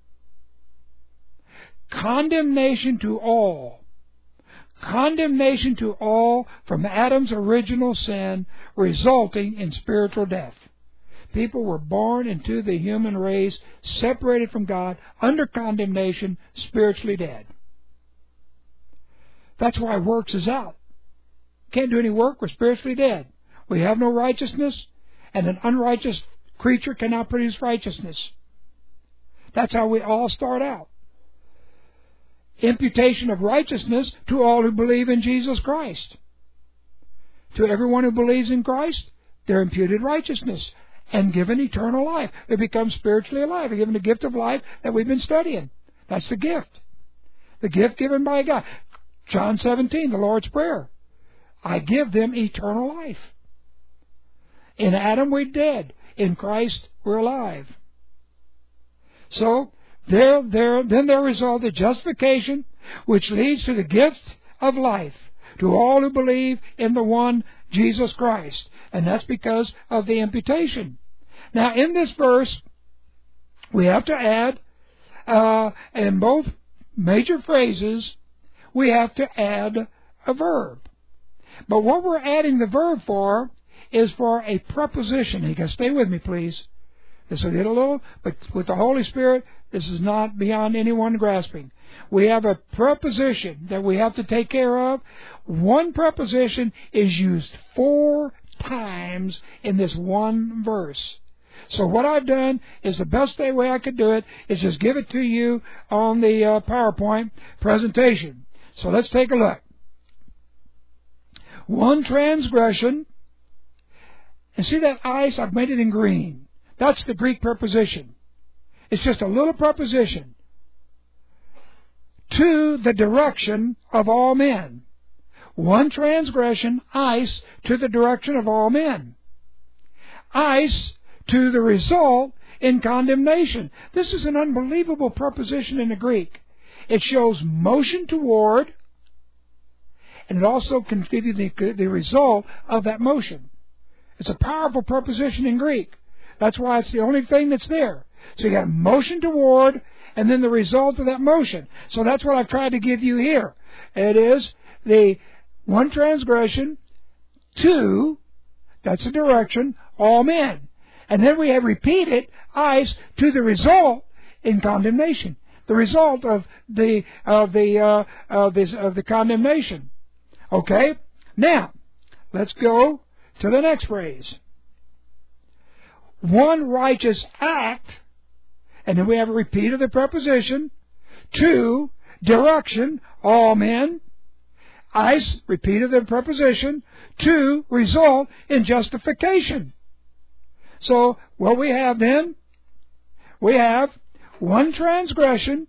Condemnation to all. Condemnation to all from Adam's original sin, resulting in spiritual death. People were born into the human race, separated from God, under condemnation, spiritually dead. That's why works is out. Can't do any work, we're spiritually dead. We have no righteousness, and an unrighteous creature cannot produce righteousness. That's how we all start out. Imputation of righteousness to all who believe in Jesus Christ. To everyone who believes in Christ, they're imputed righteousness and given eternal life. They become spiritually alive. They're given the gift of life that we've been studying. That's the gift. The gift given by God. John seventeen, the Lord's Prayer. I give them eternal life. In Adam we're dead. In Christ we're alive. So, there, there, then there resulted justification, which leads to the gift of life to all who believe in the one Jesus Christ. And that's because of the imputation. Now, in this verse, we have to add, uh, in both major phrases, we have to add a verb. But what we're adding the verb for is for a preposition. You can stay with me, please. This will get a little, but with the Holy Spirit, this is not beyond anyone grasping. We have a preposition that we have to take care of. One preposition is used four times in this one verse. So what I've done is the best way I could do it is just give it to you on the uh, PowerPoint presentation. So let's take a look. One transgression. And see that ice? I've made it in green. That's the Greek preposition. It's just a little preposition. To the direction of all men. One transgression, ice, to the direction of all men. Ice, to the result in condemnation. This is an unbelievable preposition in the Greek. It shows motion toward, and it also can give you the, the result of that motion. It's a powerful preposition in Greek. That's why it's the only thing that's there. So you got motion toward, and then the result of that motion. So that's what I've tried to give you here. It is the one transgression, two, that's the direction, all men. And then we have repeated ice to the result in condemnation. The result of the of the uh, of this of the condemnation. Okay? Now, let's go to the next phrase. One righteous act, and then we have a repeat of the preposition. Two, direction, all men. Ice, repeat of the preposition. Two, result in justification. So, what we have then, we have one transgression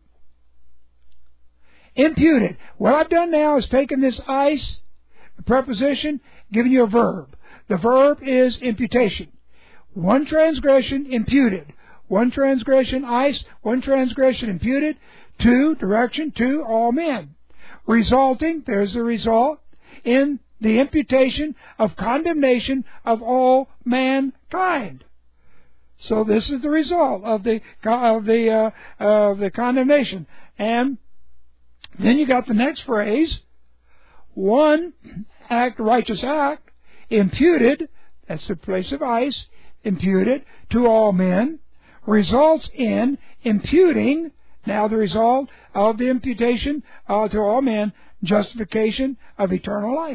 imputed. What I've done now is taken this ice, the preposition, given you a verb. The verb is imputation. One transgression imputed. One transgression ice, one transgression imputed. Two, direction, two, all men. Resulting, there's the result, in the imputation of condemnation of all mankind. So this is the result of the of the uh, of the condemnation. And then you got the next phrase: one act, righteous act, imputed. That's the place of ice. Imputed to all men, results in imputing. Now the result of the imputation uh, to all men, justification of eternal life.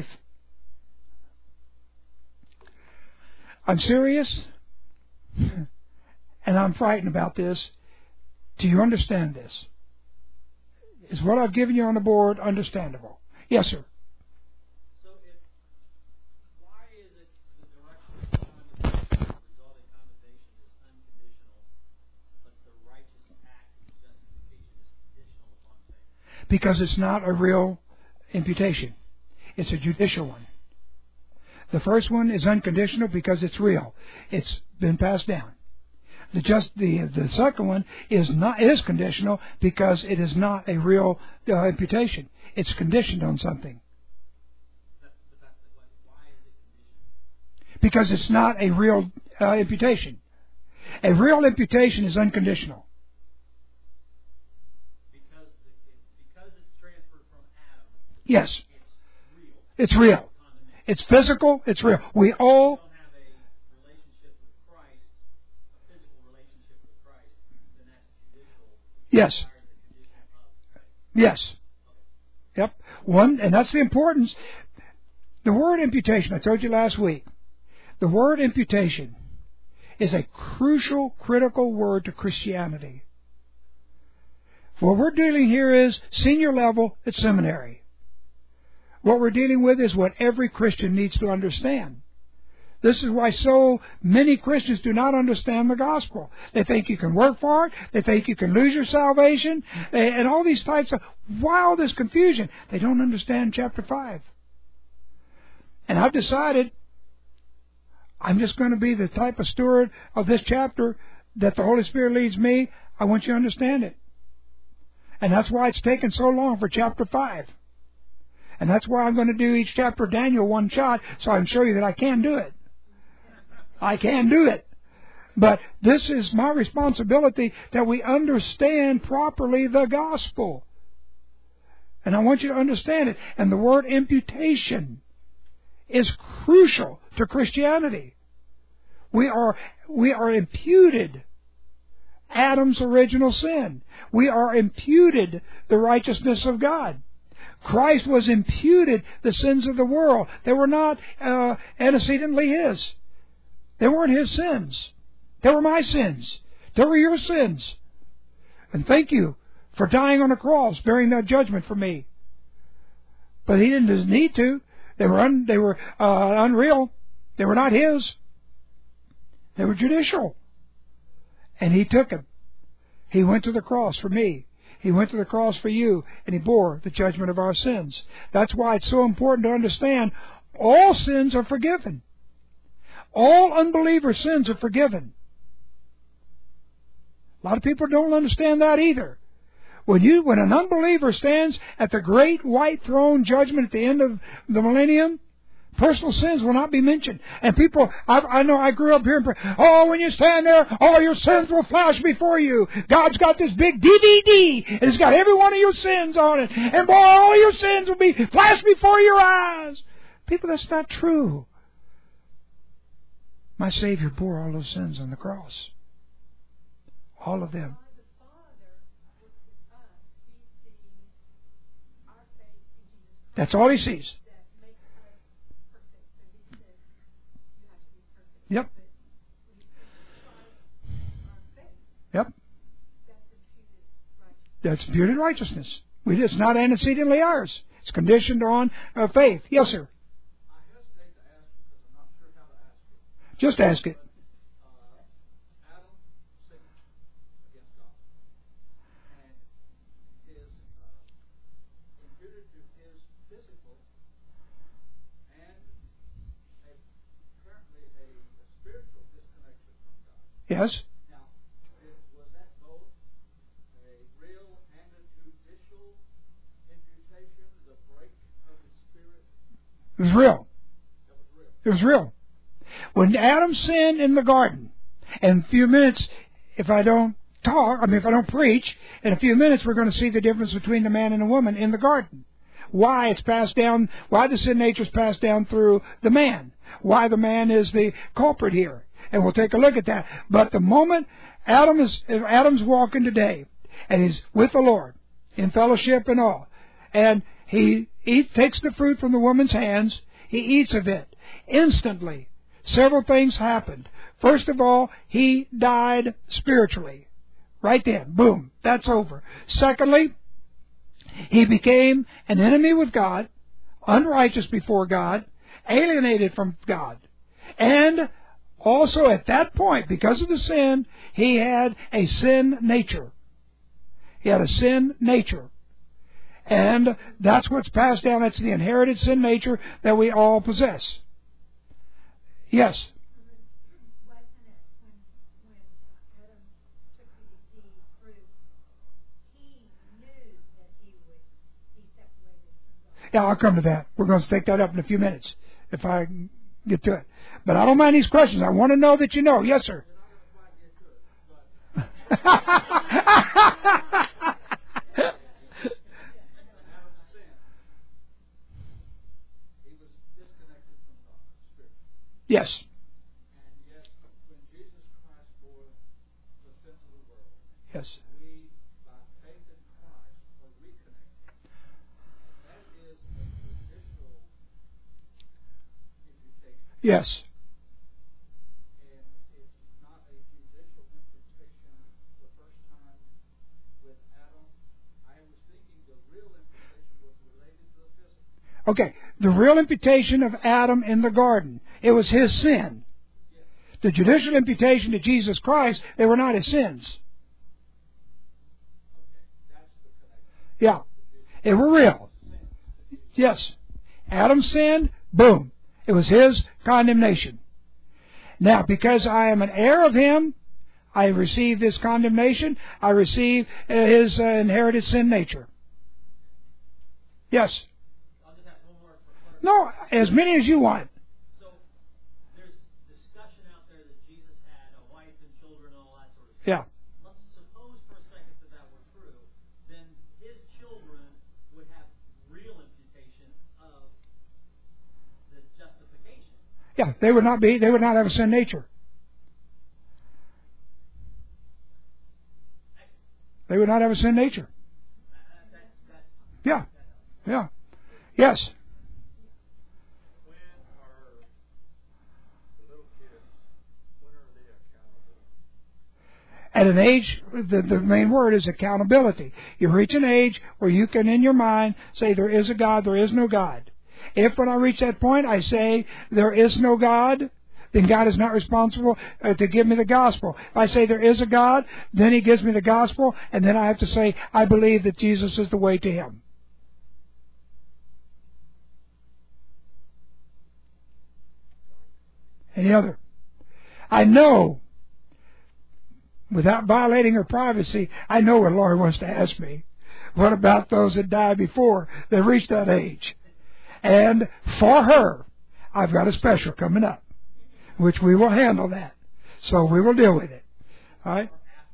I'm serious, and I'm frightened about this. Do you understand this? Is what I've given you on the board understandable? Yes, sir. So if, why is it the direction of condemnation, resulting condemnation is unconditional, but the righteous act of justification is conditional upon faith? Because it's not a real imputation. It's a judicial one. The first one is unconditional because it's real. It's been passed down. The just the the second one is not is conditional because it is not a real uh, imputation. It's conditioned on something. That, but that's the question. Why is it conditional? Because it's not a real uh, imputation. A real imputation is unconditional. Because the, it, because it's transferred from Adam. Yes. It's real. It's real. It's physical. It's real. We all. If you don't have a relationship with Christ, a physical relationship with Christ, then that's judicial. Yes. The condition of faith. Yes. Yep. One, and that's the importance. The word imputation, I told you last week, the word imputation is a crucial, critical word to Christianity. What we're dealing here is senior level at seminary. What we're dealing with is what every Christian needs to understand. This is why so many Christians do not understand the gospel. They think you can work for it. They think you can lose your salvation. And all these types of wildest confusion. They don't understand chapter five. And I've decided I'm just going to be the type of steward of this chapter that the Holy Spirit leads me. I want you to understand it. And that's why it's taken so long for chapter five. And that's why I'm going to do each chapter of Daniel one shot, so I can show you that I can do it. I can do it. But this is my responsibility, that we understand properly the gospel. And I want you to understand it. And the word imputation is crucial to Christianity. We are, we are imputed Adam's original sin. We are imputed the righteousness of God. Christ was imputed the sins of the world. They were not uh, antecedently His. They weren't His sins. They were my sins. They were your sins. And thank you for dying on the cross, bearing that judgment for me. But He didn't need to. They were un, they were uh, unreal. They were not His. They were judicial. And He took them. He went to the cross for me. He went to the cross for you, and He bore the judgment of our sins. That's why it's so important to understand all sins are forgiven. All unbeliever sins are forgiven. A lot of people don't understand that either. When you, when an unbeliever stands at the great white throne judgment at the end of the millennium, personal sins will not be mentioned. And people, I, I know I grew up here, and oh, when you stand there, all your sins will flash before you. God's got this big D V D, and it's got every one of your sins on it. And boy, all your sins will be flashed before your eyes. People, that's not true. My Savior bore all those sins on the cross. All of them. That's all He sees. Yep. Yep. That's imputed righteousness. We, it's not antecedently ours. It's conditioned on uh, faith. Yes, sir. I hesitate to ask because I'm not sure how to ask it. Just ask it. Uh, Adam sinned against God, and is uh, imputed to his physical and a, apparently a, a spiritual disconnection from God. Yes. Now, it, was that both a real and a judicial imputation, the break of his spirit? It was real. That was real. It was real. When Adam sinned in the garden, in a few minutes, if I don't talk, I mean, if I don't preach, in a few minutes we're going to see the difference between the man and the woman in the garden. Why it's passed down, why the sin nature is passed down through the man. Why the man is the culprit here. And we'll take a look at that. But the moment Adam is, if Adam's walking today, and he's with the Lord, in fellowship and all, and he eat, takes the fruit from the woman's hands, he eats of it. Instantly, several things happened. First of all, he died spiritually. Right then. Boom. That's over. Secondly, he became an enemy with God, unrighteous before God, alienated from God. And also at that point, because of the sin, he had a sin nature. He had a sin nature. And that's what's passed down. That's the inherited sin nature that we all possess. Yes? Wasn't it when, when Adam took the, the fruit, he knew that he would be separated from God? Yeah, I'll come to that. We're going to take that up in a few minutes, if I get to it. But I don't mind these questions. I want to know that you know. Yes, sir. Yes. And yet, when Jesus Christ bore the sins of the world, Yes. we, by faith in Christ, are reconnected. And that is a judicial imputation. Yes. And it's not a judicial imputation the first time with Adam. I was thinking the real imputation was related to the physical. Okay, the real imputation of Adam in the garden, it was his sin. The judicial imputation to Jesus Christ, they were not his sins. Yeah, they were real. Yes. Adam sinned, boom. It was his condemnation. Now, because I am an heir of him, I receive this condemnation. I receive uh, his uh, inherited sin nature. Yes. I'll just ask one more. For No, as many as you want. So there's discussion out there that Jesus had a wife and children and all that sort of stuff. Yeah. Let's suppose for a second that that were true. Then his children would have real imputation of the justification. Yeah, they would not be. They would not have a sin nature. They would not have a sin nature. Yeah, yeah, yes. When are the little kids, when are they accountable? At an age, the, the main word is accountability. You reach an age where you can, in your mind, say there is a God, there is no God. If when I reach that point I say there is no God, then God is not responsible uh, to give me the gospel. If I say there is a God, then He gives me the gospel, and then I have to say I believe that Jesus is the way to Him. Any other? I know, without violating her privacy, I know what Lord wants to ask me. What about those that died before they reached that age? And for her, I've got a special coming up, which we will handle that. So we will deal with it. All right?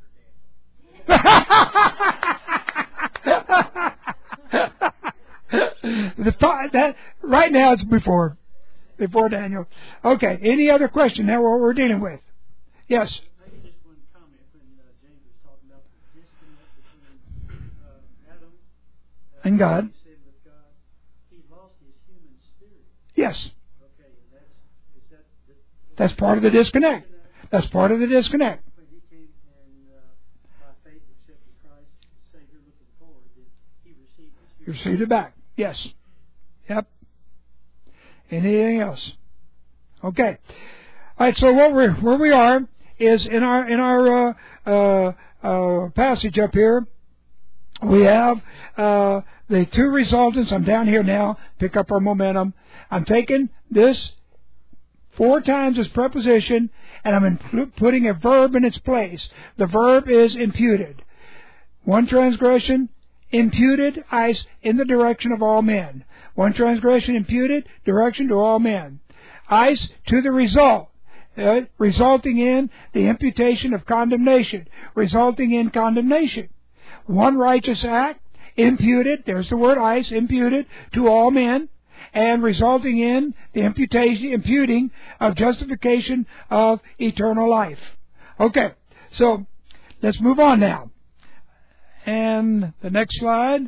the thought that right now it's before before Daniel. Okay. Any other question? Now what we're dealing with? Yes. Maybe just one comment when uh, James was talking about the disconnect between uh, Adam uh, and God. He said with God, he lost his human spirit. Yes. Okay, and that's is that the, That's part of the disconnect. That's part of the disconnect. when he came and uh, by faith accepted Christ as Savior, looking forward, that he received his You human received it back. Yes. Yep. Anything else? Okay. All right. So what we're where we are is in our in our uh, uh, uh, passage up here. We have uh, the two resultants. I'm down here now. Pick up our momentum. I'm taking this four times as preposition, and I'm in, putting a verb in its place. The verb is imputed. One transgression, imputed, ice, in the direction of all men. One transgression, imputed, direction to all men. Ice, to the result, uh, resulting in the imputation of condemnation, resulting in condemnation. One righteous act, imputed, there's the word ice, imputed, to all men, and resulting in the imputation, imputing of justification of eternal life. Okay, so let's move on now. And the next slide.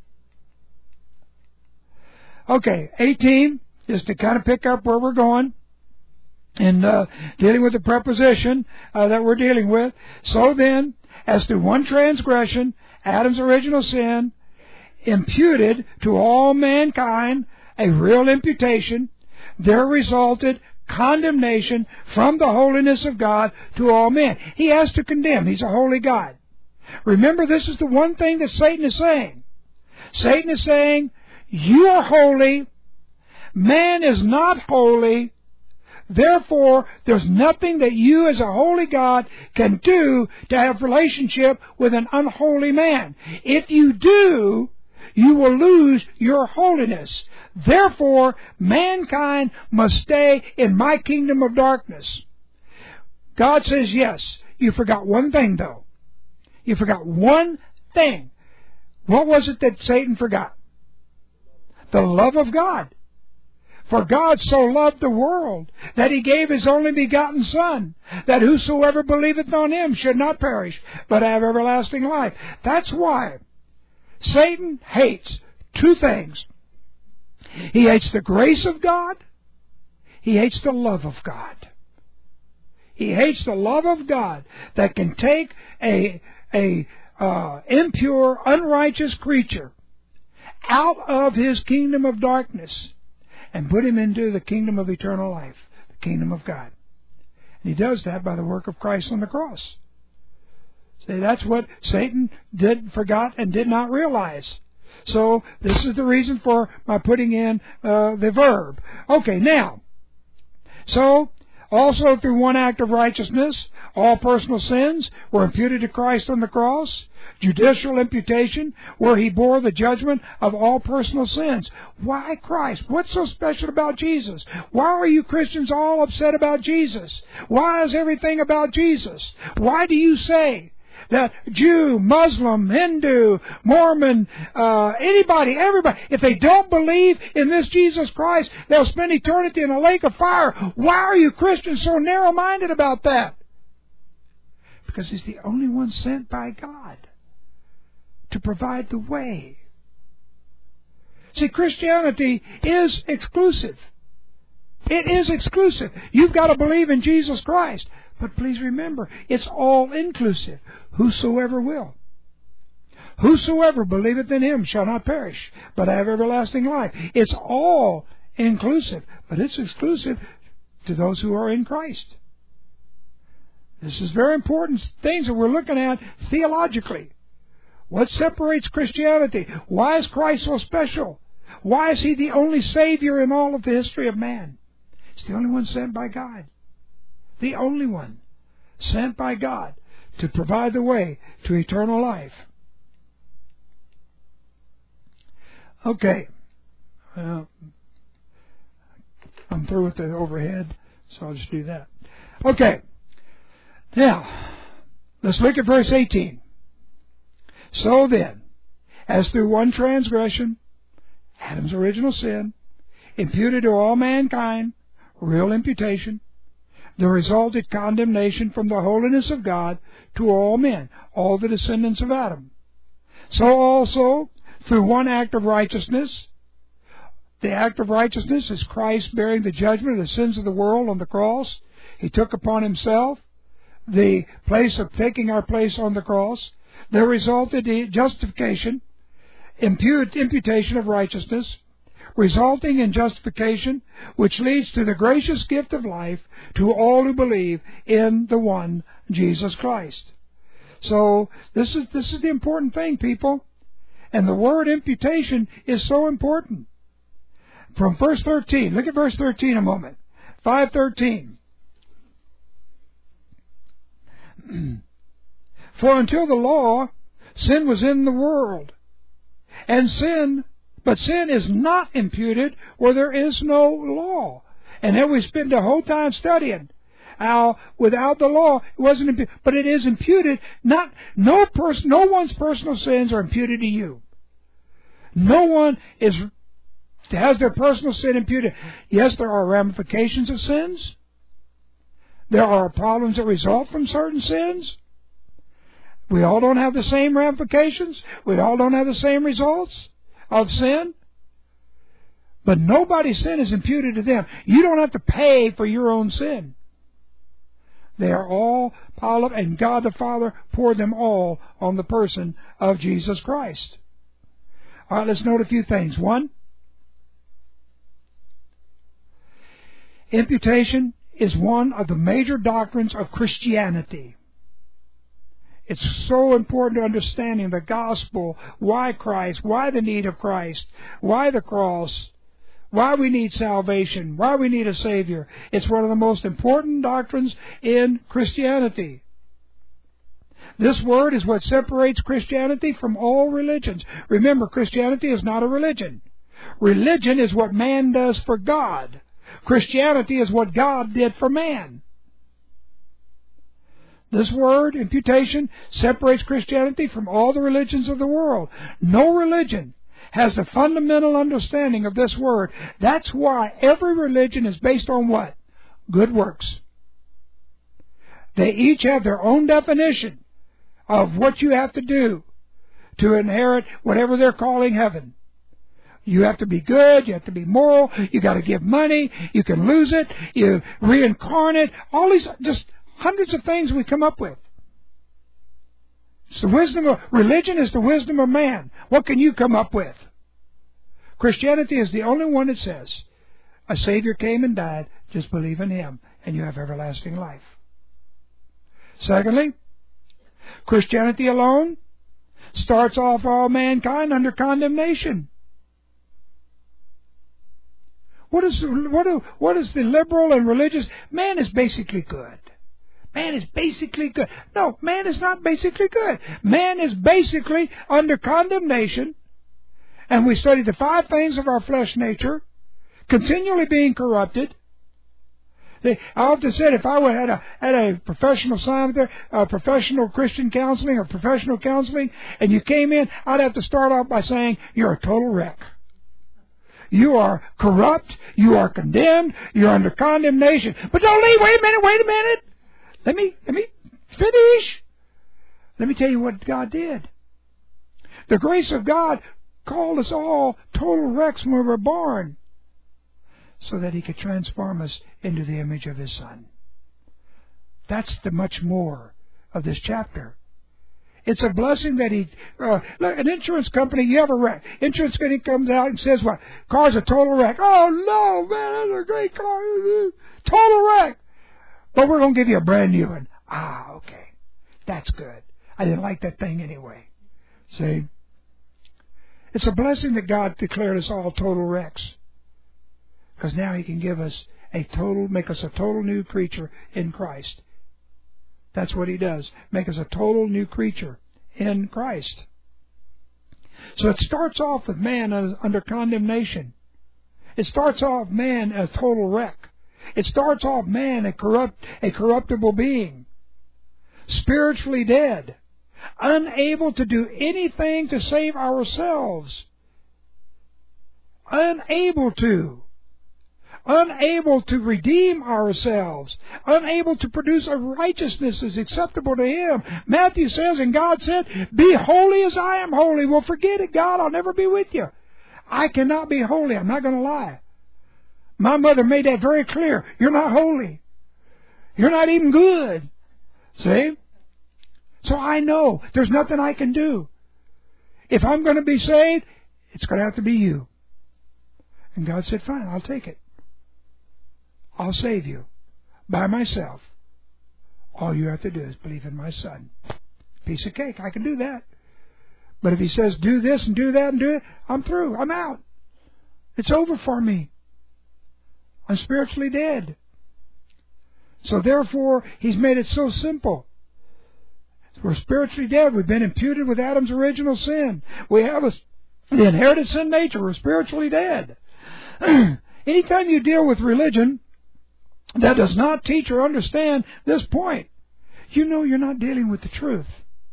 Okay, eighteen, just to kind of pick up where we're going. And uh, dealing with the preposition uh, that we're dealing with. So then, as through one transgression, Adam's original sin, imputed to all mankind a real imputation, there resulted condemnation from the holiness of God to all men. He has to condemn. He's a holy God. Remember, this is the one thing that Satan is saying. Satan is saying, you are holy, man is not holy, therefore there's nothing that you as a holy God can do to have relationship with an unholy man. If you do, you will lose your holiness. Therefore, mankind must stay in my kingdom of darkness. God says yes. You forgot one thing, though. You forgot one thing. What was it that Satan forgot? The love of God. For God so loved the world that He gave His only begotten Son, that whosoever believeth on Him should not perish, but have everlasting life. That's why Satan hates two things. He hates the grace of God. He hates the love of God. He hates the love of God that can take a, a uh, impure, unrighteous creature out of his kingdom of darkness and put him into the kingdom of eternal life, the kingdom of God. And he does that by the work of Christ on the cross. See, that's what Satan did, forgot, and did not realize. So this is the reason for my putting in uh, the verb. Okay, now, so also through one act of righteousness, all personal sins were imputed to Christ on the cross. Judicial imputation, where he bore the judgment of all personal sins. Why Christ? What's so special about Jesus? Why are you Christians all upset about Jesus? Why is everything about Jesus? Why do you say that Jew, Muslim, Hindu, Mormon, uh, anybody, everybody, if they don't believe in this Jesus Christ, they'll spend eternity in a lake of fire? Why are you Christians so narrow-minded about that? Because he's the only one sent by God to provide the way. See, Christianity is exclusive. It is exclusive. You've got to believe in Jesus Christ. But please remember, it's all inclusive. Whosoever will. Whosoever believeth in him shall not perish, but have everlasting life. It's all inclusive, but it's exclusive to those who are in Christ. This is very important things that we're looking at theologically. What separates Christianity? Why is Christ so special? Why is he the only Savior in all of the history of man? He's the only one sent by God. The only one sent by God to provide the way to eternal life. Okay. Uh, I'm through with the overhead, so I'll just do that. Okay. Now, let's look at verse eighteen. So then, as through one transgression, Adam's original sin, imputed to all mankind, real imputation, there resulted condemnation from the holiness of God to all men, all the descendants of Adam. So also, through one act of righteousness, the act of righteousness is Christ bearing the judgment of the sins of the world on the cross. He took upon himself the place of taking our place on the cross. There resulted in justification, impute, imputation of righteousness, resulting in justification, which leads to the gracious gift of life to all who believe in the one Jesus Christ. So this is this is the important thing, people. And the word imputation is so important. From verse thirteen, look at verse thirteen a moment. five thirteen. For until the law, sin was in the world. And sin, but sin is not imputed where there is no law. And then we spend the whole time studying how without the law it wasn't imputed. But it is imputed, not, no person, no one's personal sins are imputed to you. No one is, has their personal sin imputed. Yes, there are ramifications of sins. There are problems that result from certain sins. We all don't have the same ramifications. We all don't have the same results of sin. But nobody's sin is imputed to them. You don't have to pay for your own sin. They are all piled up, and God the Father poured them all on the person of Jesus Christ. All right, let's note a few things. One, imputation is one of the major doctrines of Christianity. It's so important to understanding the gospel, why Christ, why the need of Christ, why the cross, why we need salvation, why we need a Savior. It's one of the most important doctrines in Christianity. This word is what separates Christianity from all religions. Remember, Christianity is not a religion. Religion is what man does for God. Christianity is what God did for man. This word, imputation, separates Christianity from all the religions of the world. No religion has the fundamental understanding of this word. That's why every religion is based on what? Good works. They each have their own definition of what you have to do to inherit whatever they're calling heaven. You have to be good, you have to be moral, you got to give money, you can lose it, you reincarnate, all these just hundreds of things we come up with. It's the wisdom of religion is the wisdom of man. What can you come up with? Christianity is the only one that says a Savior came and died, just believe in Him, and you have everlasting life. Secondly, Christianity alone starts off all mankind under condemnation. What is, what, do, what is the liberal and religious? Man is basically good. Man is basically good. No, man is not basically good. Man is basically under condemnation. And we study the five things of our flesh nature, continually being corrupted. I often said if I had a, had a professional assignment there, uh, professional Christian counseling or professional counseling, and you came in, I'd have to start off by saying, you're a total wreck. You are corrupt. You are condemned. You're under condemnation. But don't leave. Wait a minute. Wait a minute. Let me, let me finish. Let me tell you what God did. The grace of God called us all total wrecks when we were born, so that He could transform us into the image of His Son. That's the much more of this chapter. It's a blessing that He... Uh, look, an insurance company, you have a wreck. Insurance company comes out and says, what? Car's a total wreck. Oh, no, man, that's a great car. Total wreck. But we're going to give you a brand new one. Ah, okay. That's good. I didn't like that thing anyway. See? It's a blessing that God declared us all total wrecks. Because now He can give us a total, make us a total new creature in Christ. That's what He does. Make us a total new creature in Christ. So it starts off with man under condemnation. It starts off man as total wreck. It starts off man a corrupt, a corruptible being, spiritually dead, unable to do anything to save ourselves, unable to. Unable to redeem ourselves, unable to produce a righteousness that's acceptable to Him. Matthew says, and God said, be holy as I am holy. Well, forget it, God, I'll never be with you. I cannot be holy. I'm not going to lie. My mother made that very clear. You're not holy. You're not even good. See? So I know there's nothing I can do. If I'm going to be saved, it's going to have to be you. And God said, fine, I'll take it. I'll save you by myself. All you have to do is believe in my Son. Piece of cake. I can do that. But if He says do this and do that and do it, I'm through. I'm out. It's over for me. I'm spiritually dead. So therefore, He's made it so simple. We're spiritually dead. We've been imputed with Adam's original sin. We have a, the inherited sin nature. We're spiritually dead. Anytime you deal with religion that does not teach or understand this point, you know you're not dealing with the truth.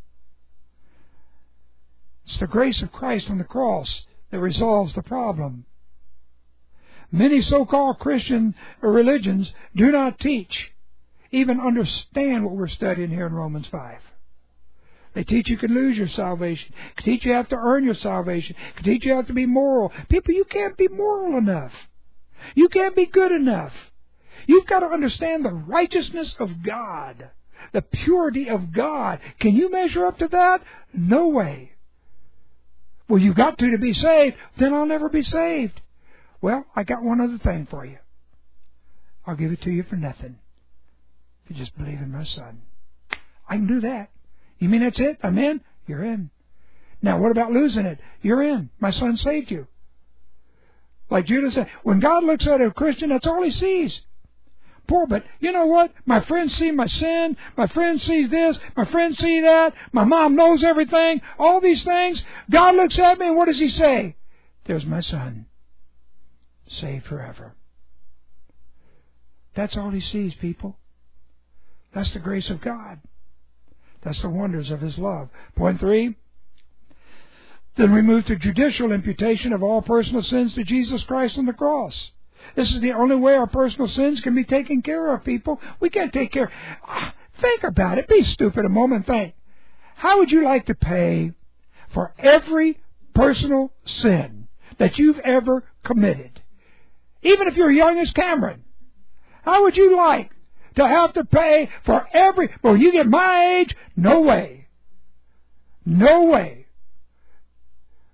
It's the grace of Christ on the cross that resolves the problem. Many so-called Christian religions do not teach, even understand what we're studying here in Romans five. They teach you can lose your salvation. They teach you have to earn your salvation. They teach you have to be moral. People, you can't be moral enough. You can't be good enough. You've got to understand the righteousness of God, the purity of God. Can you measure up to that? No way. Well, you've got to to be saved. Then I'll never be saved. Well, I got one other thing for you. I'll give it to you for nothing. If you just believe in my Son. I can do that. You mean that's it? I'm in? You're in. Now, what about losing it? You're in. My Son saved you. Like Judas said, when God looks at a Christian, that's all He sees. Poor, but you know what? My friends see my sin. My friend sees this. My friends see that. My mom knows everything. All these things. God looks at me and what does He say? There's my Son. Saved forever. That's all He sees, people. That's the grace of God. That's the wonders of His love. Point three. Then we move to judicial imputation of all personal sins to Jesus Christ on the cross. This is the only way our personal sins can be taken care of, people. We can't take care. Think about it. Be stupid a moment and think. How would you like to pay for every personal sin that you've ever committed? Even if you're young as Cameron. How would you like to have to pay for every... Well, you get my age, no way. No way.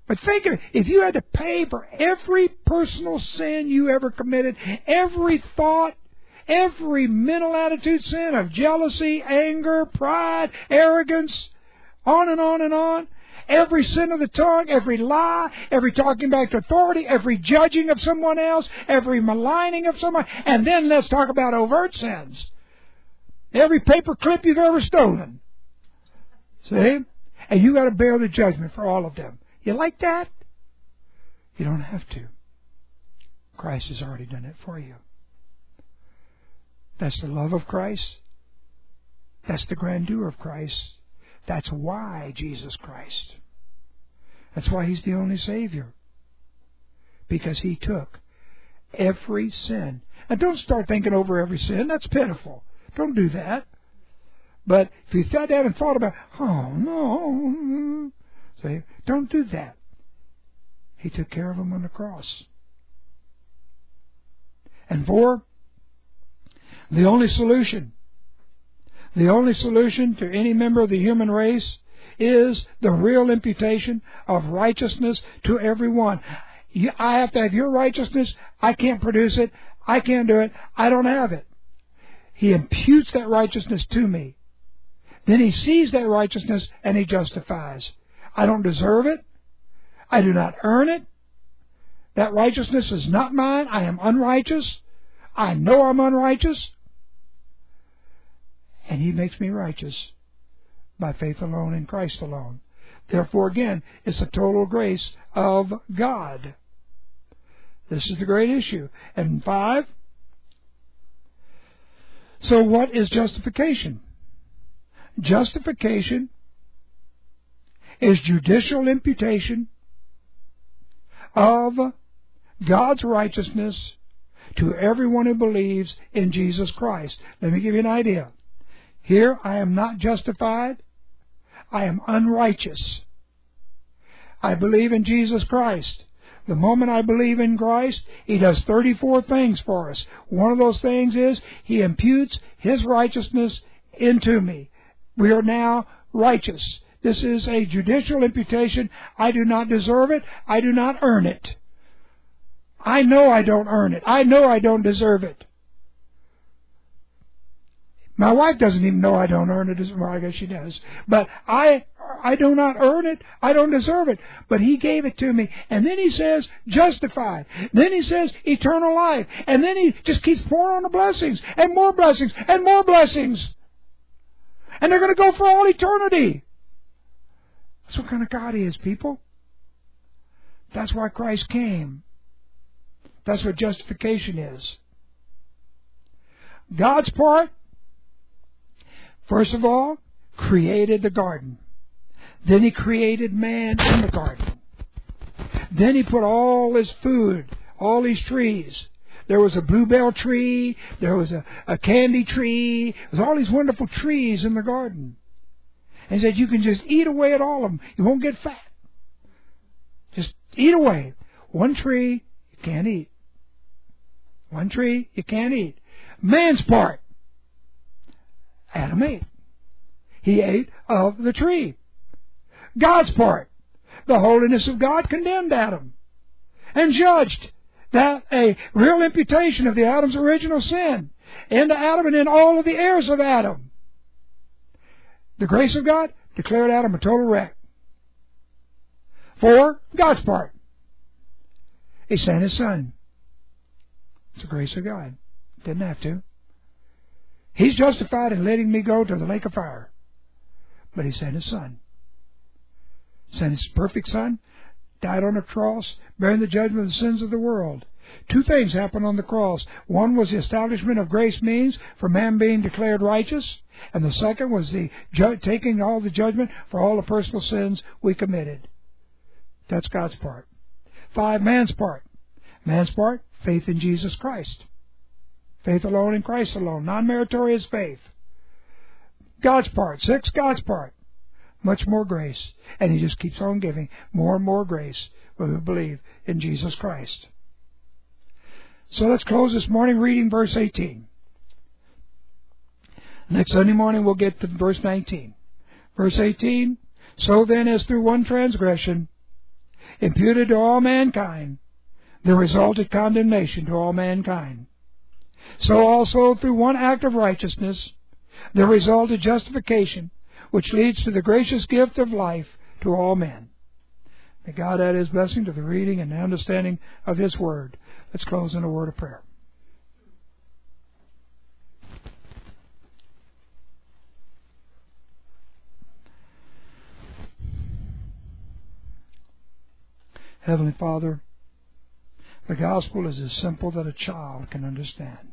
But think of it, if you had to pay for every personal sin you ever committed, every thought, every mental attitude sin of jealousy, anger, pride, arrogance, on and on and on, every sin of the tongue, every lie, every talking back to authority, every judging of someone else, every maligning of someone, and then let's talk about overt sins. Every paper clip you've ever stolen. See? And you got to bear the judgment for all of them. You like that? You don't have to. Christ has already done it for you. That's the love of Christ. That's the grandeur of Christ. That's why Jesus Christ. That's why He's the only Savior. Because He took every sin. And don't start thinking over every sin. That's pitiful. Don't do that. But if you sat down and thought about, oh no, say, don't do that. He took care of them on the cross. And four, the only solution, the only solution to any member of the human race is the real imputation of righteousness to everyone. You, I have to have your righteousness. I can't produce it. I can't do it. I don't have it. He imputes that righteousness to me. Then He sees that righteousness and He justifies. I don't deserve it. I do not earn it. That righteousness is not mine. I am unrighteous. I know I'm unrighteous. And He makes me righteous by faith alone in Christ alone. Therefore, again, it's the total grace of God. This is the great issue. And five, so what is justification? Justification is judicial imputation of God's righteousness to everyone who believes in Jesus Christ. Let me give you an idea. Here, I am not justified. I am unrighteous. I believe in Jesus Christ. The moment I believe in Christ, He does thirty-four things for us. One of those things is He imputes His righteousness into me. We are now righteous. This is a judicial imputation. I do not deserve it. I do not earn it. I know I don't earn it. I know I don't deserve it. My wife doesn't even know I don't earn it. Well, I guess she does. But I I do not earn it. I don't deserve it. But He gave it to me. And then He says, justified. Then He says, eternal life. And then He just keeps pouring on the blessings. And more blessings. And more blessings. And they're going to go for all eternity. That's what kind of God He is, people. That's why Christ came. That's what justification is. God's part, first of all, created the garden. Then He created man in the garden. Then He put all His food, all these trees. There was a bluebell tree. There was a, a candy tree. There was all these wonderful trees in the garden. And He said, you can just eat away at all of them. You won't get fat. Just eat away. One tree, you can't eat. One tree, you can't eat. Man's part. Adam ate. He ate of the tree. God's part. The holiness of God condemned Adam and judged that a real imputation of the Adam's original sin into Adam and in all of the heirs of Adam. The grace of God declared Adam a total wreck. For God's part. He sent His Son. It's the grace of God. Didn't have to. He's justified in letting me go to the lake of fire. But He sent His Son. Sent His perfect Son, died on a cross, bearing the judgment of the sins of the world. Two things happened on the cross. One was the establishment of grace means for man being declared righteous. And the second was the ju- taking all the judgment for all the personal sins we committed. That's God's part. Five, man's part. Man's part, faith in Jesus Christ. Faith alone in Christ alone. Non-meritorious faith. God's part. Six, God's part. Much more grace. And He just keeps on giving more and more grace when we believe in Jesus Christ. So let's close this morning reading verse eighteen. Next Sunday morning we'll get to verse nineteen. Verse eighteen, so then as through one transgression imputed to all mankind, there resulted condemnation to all mankind. So also through one act of righteousness, there resulted justification, which leads to the gracious gift of life to all men. May God add His blessing to the reading and the understanding of His Word. Let's close in a word of prayer. Heavenly Father, the gospel is as simple that a child can understand.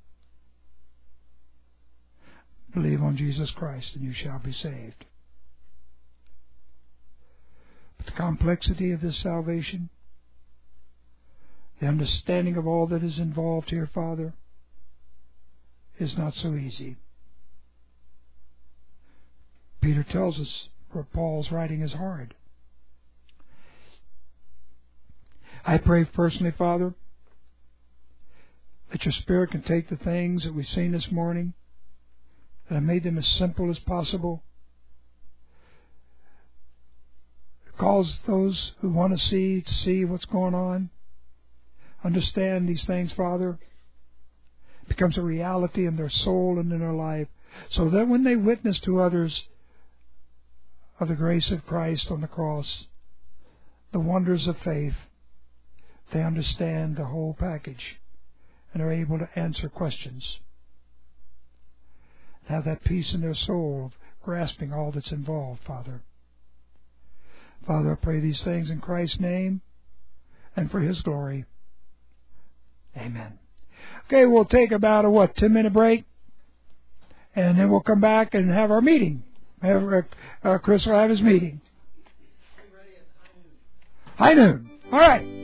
Believe on Jesus Christ and you shall be saved. But the complexity of this salvation, the understanding of all that is involved here, Father, is not so easy. Peter tells us where Paul's writing is hard. I pray personally, Father, that your Spirit can take the things that we've seen this morning, that I made them as simple as possible. Cause those who want to see to see what's going on, understand these things, Father. It becomes a reality in their soul and in their life, so that when they witness to others of the grace of Christ on the cross, the wonders of faith, they understand the whole package and are able to answer questions. Have that peace in their soul of grasping all that's involved, Father. Father, I pray these things in Christ's name and for His glory. Amen. Okay, we'll take about a, what, ten minute break? And then we'll come back and have our meeting. Have, uh, uh, Chris will have his meeting. High noon. All right.